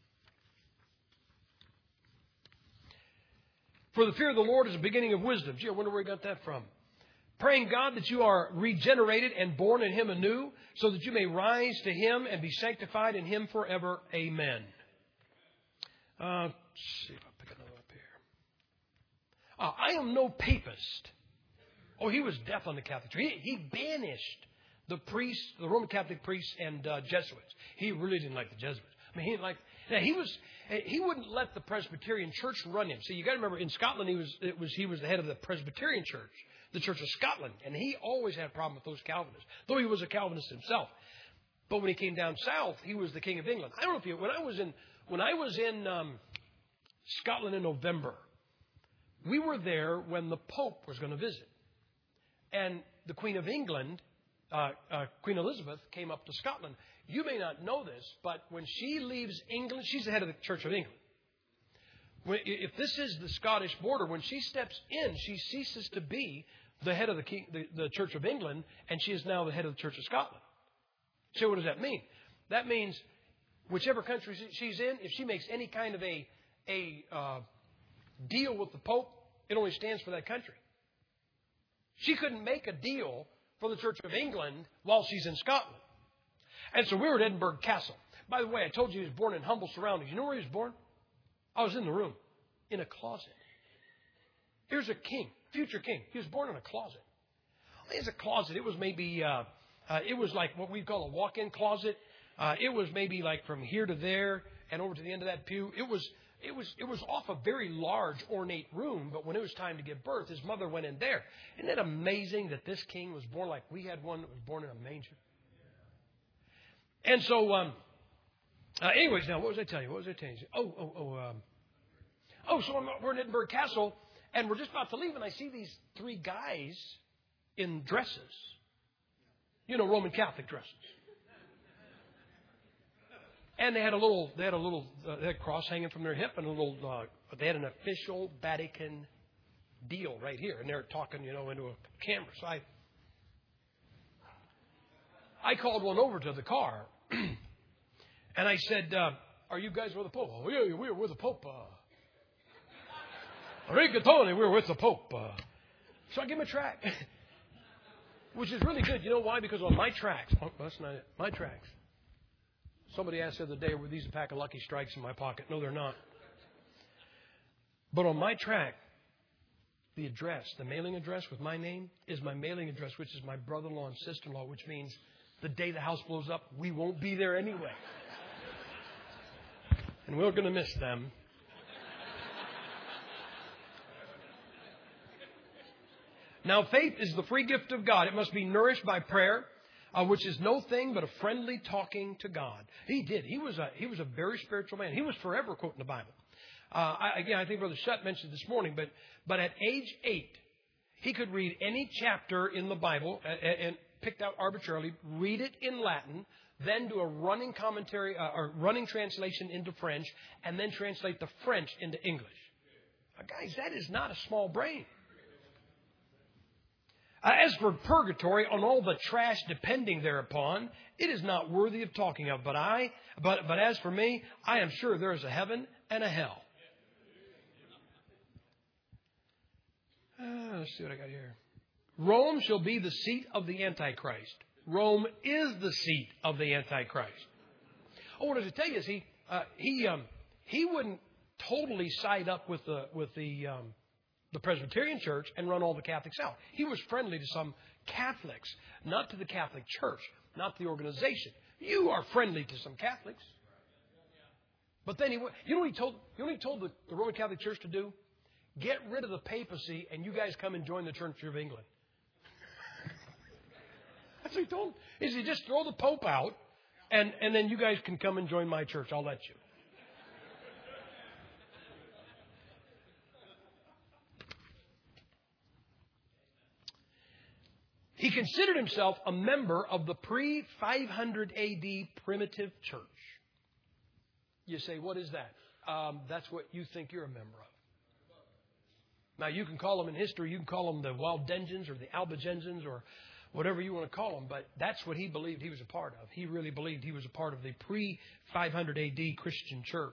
Speaker 4: For the fear of the Lord is the beginning of wisdom. Gee, I wonder where he got that from. Praying God that you are regenerated and born in Him anew, so that you may rise to Him and be sanctified in Him forever. Amen. Let's see if I pick another up here. I am no papist. Oh, he was deaf on the Catholic Church. He banished the priests, the Roman Catholic priests and Jesuits. He really didn't like the Jesuits. I mean, he didn't like. Now, he wouldn't let the Presbyterian Church run him. See, you got to remember, in Scotland, he was the head of the Presbyterian Church, the Church of Scotland, and he always had a problem with those Calvinists, though he was a Calvinist himself. But when he came down south, he was the King of England. I don't know if you. When I was in Scotland in November, we were there when the Pope was going to visit, and the Queen of England, Queen Elizabeth, came up to Scotland. You may not know this, but when she leaves England, she's the head of the Church of England. If this is the Scottish border, when she steps in, she ceases to be the head of the Church of England, and she is now the head of the Church of Scotland. So what does that mean? That means whichever country she's in, if she makes any kind of a deal with the Pope, it only stands for that country. She couldn't make a deal for the Church of England while she's in Scotland. And so we were at Edinburgh Castle. By the way, I told you he was born in humble surroundings. You know where he was born? I was in the room, in a closet. Here's a king, future king. He was born in a closet. It's a closet. It was maybe, it was like what we call a walk-in closet. It was maybe like from here to there and over to the end of that pew. It was off a very large, ornate room, but when it was time to give birth, his mother went in there. Isn't it amazing that this king was born like we had one that was born in a manger? And so, anyways, now, what was I telling you? So we're in Edinburgh Castle, and we're just about to leave, and I see these three guys in dresses. You know, Roman Catholic dresses. And they had a cross hanging from their hip, and they had an official Vatican deal right here, and they're talking, into a camera. So I called one over to the car, and I said, "Are you guys with the Pope?" "Oh, yeah, we're with the Pope." "Rigatoni, we're with the Pope." So I give him a track, which is really good. You know why? Because on my tracks, that's not it. My tracks. Somebody asked the other day, were these a pack of Lucky Strikes in my pocket? No, they're not. But on my track, the address, the mailing address with my name, is my mailing address, which is my brother-in-law and sister-in-law, which means the day the house blows up, we won't be there anyway. And we're going to miss them. Now, faith is the free gift of God. It must be nourished by prayer, which is no thing but a friendly talking to God. He did. He was a very spiritual man. He was forever quoting the Bible. I think Brother Shutt mentioned this morning, but at age 8, he could read any chapter in the Bible and picked out arbitrarily, read it in Latin, then do a running commentary or running translation into French, and then translate the French into English. Guys, that is not a small brain. As for purgatory, on all the trash depending thereupon, it is not worthy of talking of. But as for me, I am sure there is a heaven and a hell. Let's see what I got here. Rome shall be the seat of the Antichrist. Rome is the seat of the Antichrist. Oh, what does it tell you? Is he wouldn't totally side up with the Presbyterian Church and run all the Catholics out. He was friendly to some Catholics, not to the Catholic Church, not the organization. You are friendly to some Catholics. But then you know what he told the Roman Catholic Church to do? Get rid of the papacy and you guys come and join the Church of England. That's what he told them. He said, just throw the Pope out and then you guys can come and join my church. I'll let you. He considered himself a member of the pre-500 AD primitive church. You say, what is that? That's what you think you're a member of. Now, you can call them in history, you can call them the Waldensians or the Albigensians or whatever you want to call them, but that's what he believed he was a part of. He really believed he was a part of the pre-500 AD Christian church.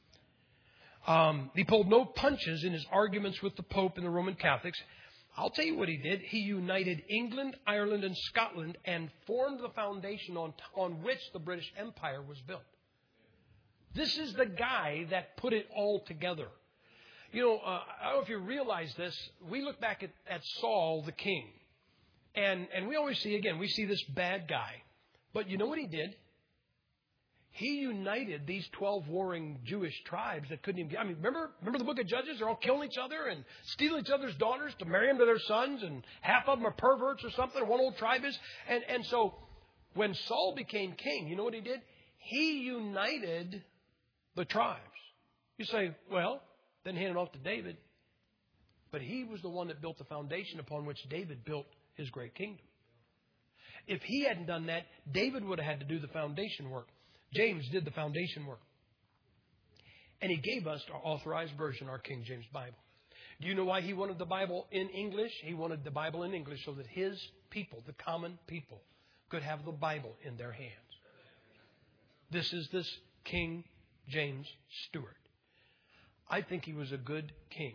Speaker 4: He pulled no punches in his arguments with the Pope and the Roman Catholics. I'll tell you what he did. He united England, Ireland, and Scotland and formed the foundation on which the British Empire was built. This is the guy that put it all together. You know, I don't know if you realize this. We look back at Saul, the king, and we always see, again, we see this bad guy. But you know what he did? He united these 12 warring Jewish tribes that couldn't even get... remember the book of Judges? They're all killing each other and stealing each other's daughters to marry them to their sons, and half of them are perverts or something, one old tribe is. And so when Saul became king, you know what he did? He united the tribes. You say, well, then hand it off to David. But he was the one that built the foundation upon which David built his great kingdom. If he hadn't done that, David would have had to do the foundation work. James did the foundation work. And he gave us our authorized version, our King James Bible. Do you know why he wanted the Bible in English? He wanted the Bible in English so that his people, the common people, could have the Bible in their hands. This is this King James Stewart. I think he was a good king.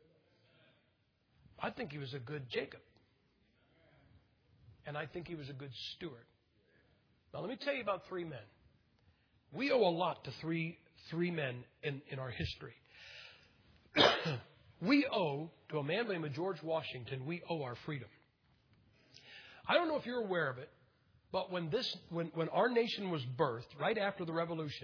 Speaker 4: I think he was a good Jacob. And I think he was a good steward. Now let me tell you about 3 men. We owe a lot to three men in our history. We owe, to a man by the name of George Washington, we owe our freedom. I don't know if you're aware of it, but when our nation was birthed, right after the Revolution,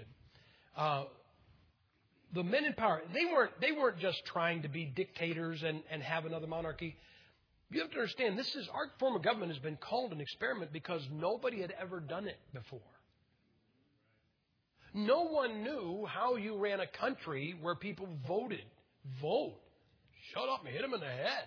Speaker 4: the men in power, they weren't just trying to be dictators and have another monarchy. You have to understand, our form of government has been called an experiment because nobody had ever done it before. No one knew how you ran a country where people voted. Vote. Shut up and hit them in the head.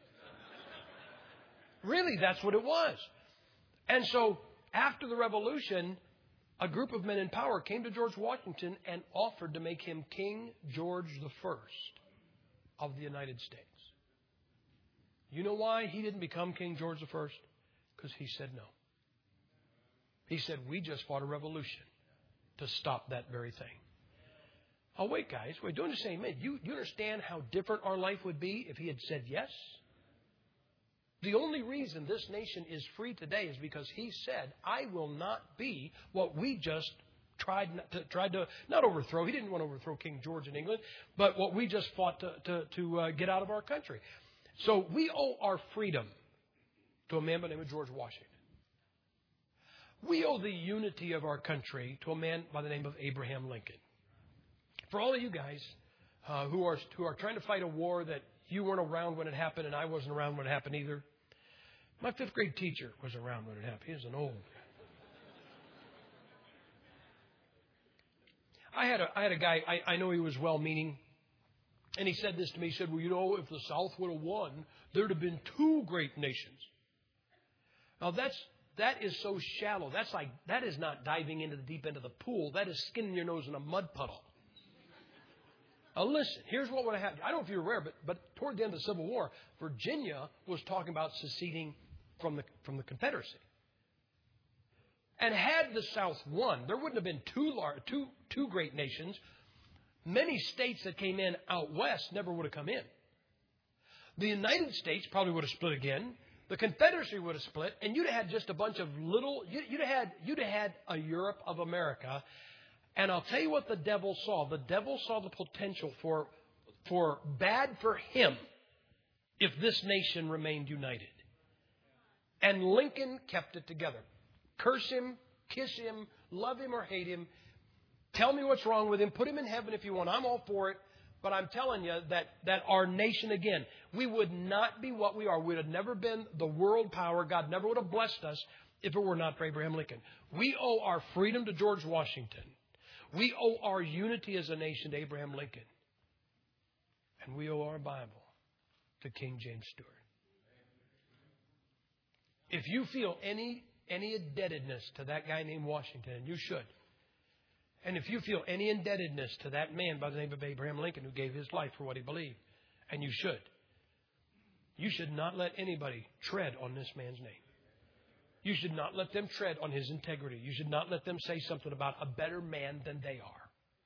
Speaker 4: Really, that's what it was. And so, after the Revolution, a group of men in power came to George Washington and offered to make him King George I of the United States. You know why he didn't become King George I? Because he said no. He said, we just fought a revolution to stop that very thing. Oh, wait, guys. Wait, don't just say amen. You understand how different our life would be if he had said yes? The only reason this nation is free today is because he said, I will not be what we just tried to not overthrow. He didn't want to overthrow King George in England, but what we just fought to get out of our country. So we owe our freedom to a man by the name of George Washington. We owe the unity of our country to a man by the name of Abraham Lincoln. For all of you guys who are trying to fight a war that you weren't around when it happened and I wasn't around when it happened either, my 5th grade teacher was around when it happened. He was an old. I had a guy, I know he was well-meaning, and he said this to me. He said, well, you know, if the South would have won, there'd have been 2 great nations. Now, that is so shallow. That is not diving into the deep end of the pool. That is skinning your nose in a mud puddle. Now, listen, here's what would have happened. I don't know if you're aware, but toward the end of the Civil War, Virginia was talking about seceding from the Confederacy. And had the South won, there wouldn't have been two great nations. Many states that came in out west never would have come in. The United States probably would have split again. The Confederacy would have split, and you'd have had just a bunch of little. You'd have had a Europe of America. And I'll tell you what the devil saw. The devil saw the potential for bad for him if this nation remained united. And Lincoln kept it together. Curse him, kiss him, love him or hate him. Tell me what's wrong with him. Put him in heaven if you want. I'm all for it. But I'm telling you that our nation, again, we would not be what we are. We would have never been the world power. God never would have blessed us if it were not for Abraham Lincoln. We owe our freedom to George Washington. We owe our unity as a nation to Abraham Lincoln. And we owe our Bible to King James Stewart. If you feel any indebtedness to that guy named Washington, and you should, and if you feel any indebtedness to that man by the name of Abraham Lincoln who gave his life for what he believed, and you should not let anybody tread on this man's name. You should not let them tread on his integrity. You should not let them say something about a better man than they are.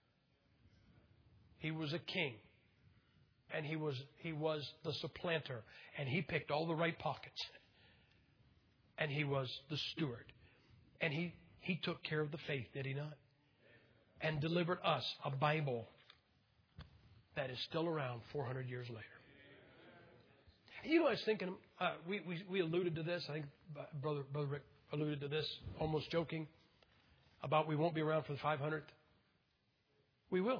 Speaker 4: He was a king. And he was the supplanter. And he picked all the right pockets. And he was the steward. And he took care of the faith, did he not? And delivered us a Bible that is still around 400 years later. You know, I was thinking, we alluded to this. I think Brother Rick alluded to this, almost joking, about we won't be around for the 500th. We will.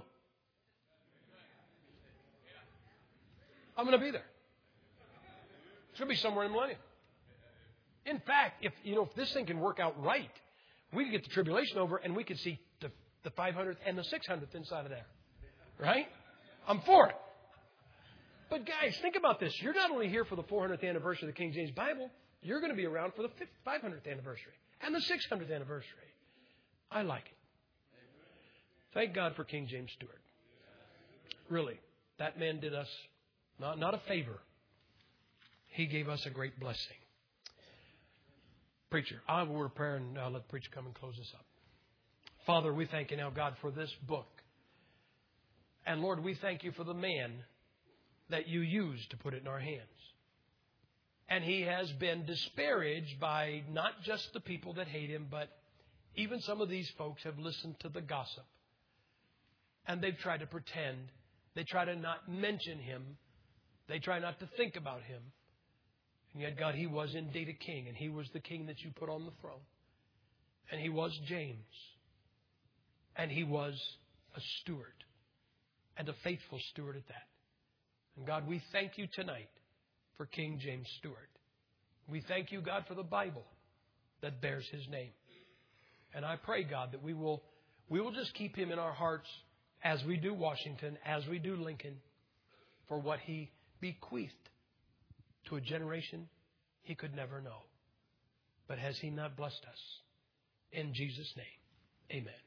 Speaker 4: I'm going to be there. It's going to be somewhere in the millennium. In fact, if this thing can work out right, we could get the tribulation over and we could see the 500th and the 600th inside of there. Right? I'm for it. But guys, think about this. You're not only here for the 400th anniversary of the King James Bible, you're going to be around for the 500th anniversary and the 600th anniversary. I like it. Thank God for King James Stewart. Really, that man did us not a favor. He gave us a great blessing. Preacher, I will word of prayer and let the preacher come and close us up. Father, we thank you now, God, for this book. And Lord, we thank you for the man that you used to put it in our hands. And he has been disparaged by not just the people that hate him, but even some of these folks have listened to the gossip. And they've tried to pretend. They try to not mention him. They try not to think about him. And yet, God, he was indeed a king, and he was the king that you put on the throne. And he was James. And he was a steward, and a faithful steward at that. And God, we thank you tonight for King James Stewart. We thank you, God, for the Bible that bears his name. And I pray, God, that we will just keep him in our hearts as we do Washington, as we do Lincoln, for what he bequeathed to a generation he could never know. But has he not blessed us? In Jesus' name, amen.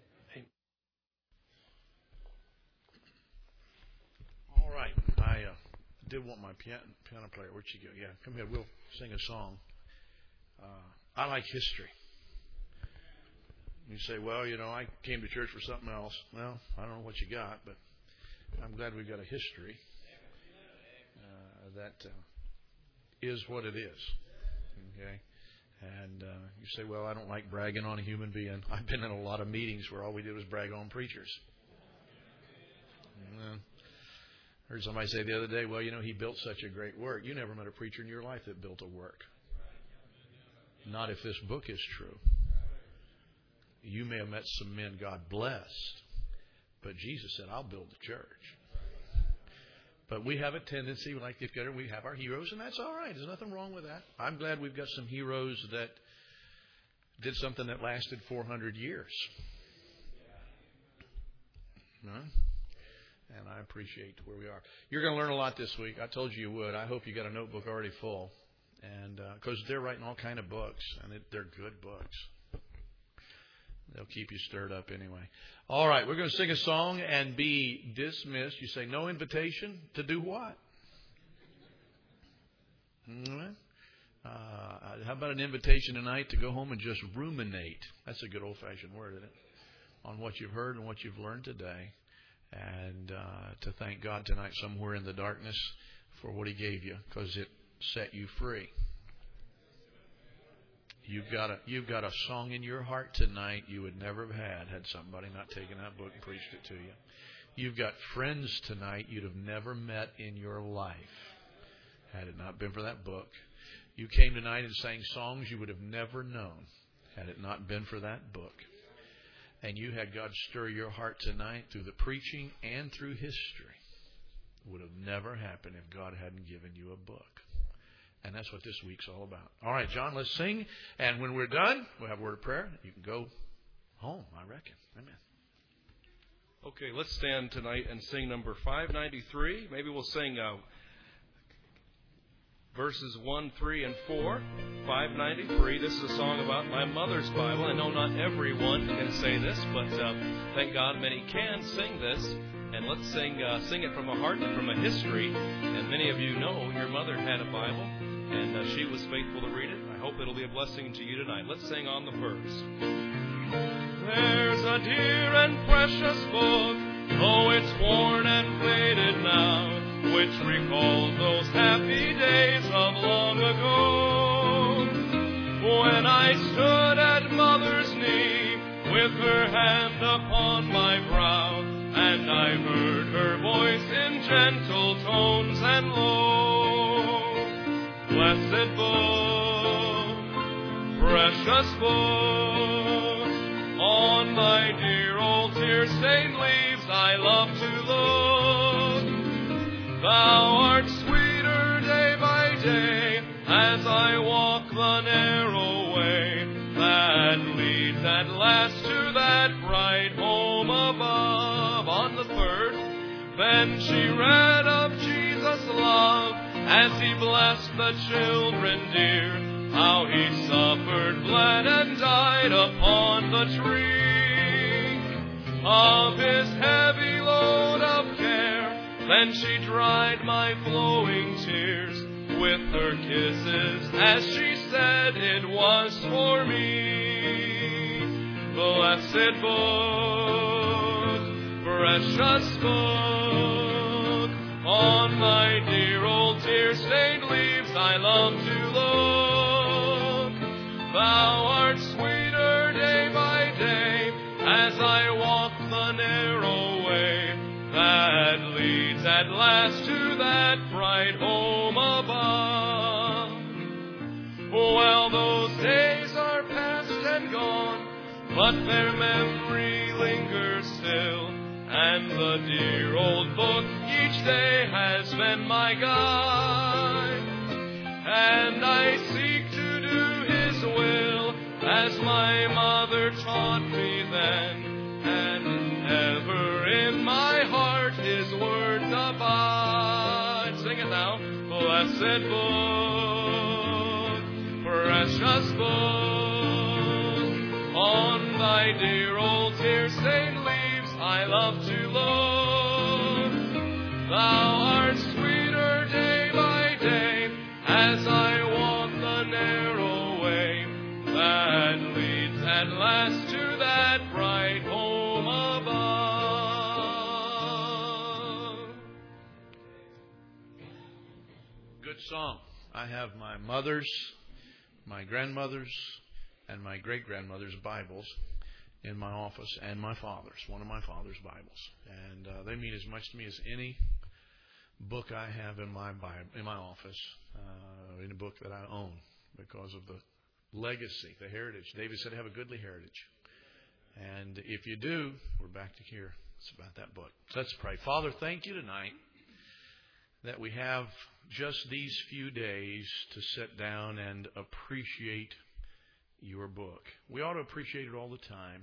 Speaker 1: All right. I did want my piano player. Where'd she go? Yeah, come here. We'll sing a song. I like history. You say, well, I came to church for something else. Well, I don't know what you got, but I'm glad we've got a history that is what it is. Okay? And you say, well, I don't like bragging on a human being. I've been in a lot of meetings where all we did was brag on preachers. I heard somebody say the other day, well, he built such a great work. You never met a preacher in your life that built a work. Not if this book is true. You may have met some men God blessed, but Jesus said, I'll build the church. But we have a tendency, we like to get we have our heroes, and that's all right. There's nothing wrong with that. I'm glad we've got some heroes that did something that lasted 400 years. Huh? And I appreciate where we are. You're going to learn a lot this week. I told you would. I hope you got a notebook already full. And because they're writing all kind of books, and they're good books. They'll keep you stirred up anyway. All right, we're going to sing a song and be dismissed. You say, no invitation to do what? How about an invitation tonight to go home and just ruminate? That's a good old-fashioned word, isn't it? On what you've heard and what you've learned today. And to thank God tonight somewhere in the darkness for what He gave you, because it set you free. You've got a song in your heart tonight you would never have had somebody not taken that book and preached it to you. You've got friends tonight you'd have never met in your life had it not been for that book. You came tonight and sang songs you would have never known had it not been for that book. And you had God stir your heart tonight through the preaching and through history. It would have never happened if God hadn't given you a book. And that's what this week's all about. All right, John, let's sing. And when we're done, we'll have a word of prayer. You can go home, I reckon. Amen.
Speaker 3: Okay, let's stand tonight and sing number 593. Maybe we'll sing verses 1, 3, and 4. 593. This is a song about my mother's Bible. I know not everyone can say this, but thank God many can sing this. And let's sing it from a heart and from a history. And many of you know your mother had a Bible, and she was faithful to read it. I hope it'll be a blessing to you tonight. Let's sing on the verse. There's a dear and precious book, though it's worn and faded now, which recalls those happy days of long ago, when I stood at mother's knee with her hand upon my brow, and I heard her voice in gentle tones and low. Blessed book, precious book, on thy dear old tear-stained leaves I love to look. Thou art sweeter day by day as I walk the narrow way that leads at last to that bright home above. On the first, then she read of Jesus' love as He blessed the children dear, how He suffered, bled, and died upon the tree. Of His heavy load of care, then she dried my flowing tears with her kisses, as she said it was for me. Blessed book, precious book, on my dear old tear-stained leaves I love to look. Thou art sweeter day by day as I walk the narrow way that leads at last to that bright home above. Well, those days are past and gone, but their memory lingers still, and the dear old book each day has been my guide, and I seek to do His will as my mother taught me then, and ever in my heart His words abide. Sing it now. Blessed book, precious book, on thy dear old tear-stained leaves I love to look. Thou art sweeter day by day as I walk the narrow way that leads at last to that bright home above.
Speaker 1: Good song. I have my mother's, my grandmother's, and my great-grandmother's Bibles in my office, and my father's, one of my father's Bibles. And they mean as much to me as any book I have in my office, any book that I own, because of the legacy, the heritage. David said, have a goodly heritage. And if you do, we're back to here. It's about that book. So let's pray. Father, thank you tonight that we have just these few days to sit down and appreciate your book. We ought to appreciate it all the time.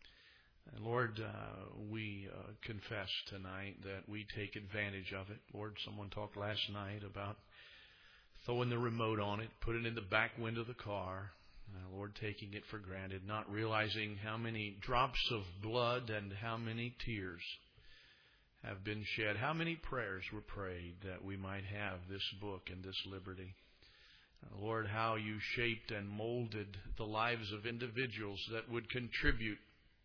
Speaker 1: And Lord, we confess tonight that we take advantage of it. Lord, someone talked last night about throwing the remote on it, putting it in the back window of the car. Lord, taking it for granted, not realizing how many drops of blood and how many tears have been shed, how many prayers were prayed that we might have this book and this liberty. Lord, how you shaped and molded the lives of individuals that would contribute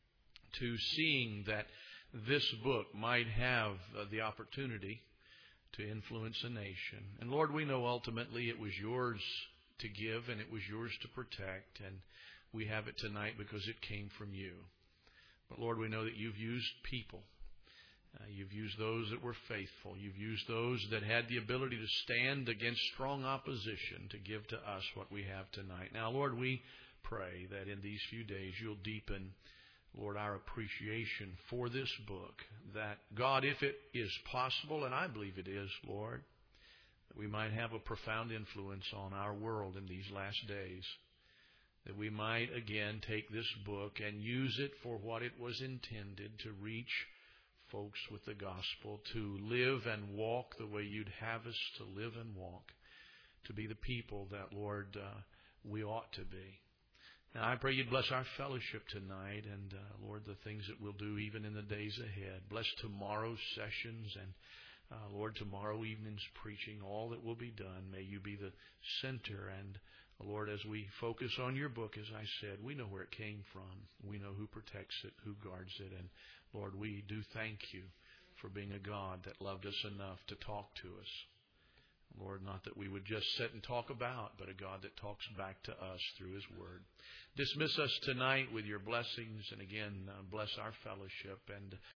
Speaker 1: to seeing that this book might have the opportunity to influence a nation. And Lord, we know ultimately it was yours to give and it was yours to protect, and we have it tonight because it came from you. But Lord, we know that you've used people. You've used those that were faithful. You've used those that had the ability to stand against strong opposition to give to us what we have tonight. Now, Lord, we pray that in these few days you'll deepen, Lord, our appreciation for this book. That, God, if it is possible, and I believe it is, Lord, that we might have a profound influence on our world in these last days. That we might again take this book and use it for what it was intended, to reach folks with the gospel, to live and walk the way you'd have us to live and walk, to be the people that, Lord, we ought to be. Now, I pray you'd bless our fellowship tonight and, Lord, the things that we'll do even in the days ahead. Bless tomorrow's sessions and, Lord, tomorrow evening's preaching, all that will be done. May you be the center. And, Lord, as we focus on your book, as I said, we know where it came from. We know who protects it, who guards it. And, Lord, we do thank you for being a God that loved us enough to talk to us. Lord, not that we would just sit and talk about, but a God that talks back to us through his word. Dismiss us tonight with your blessings, and again, bless our fellowship. And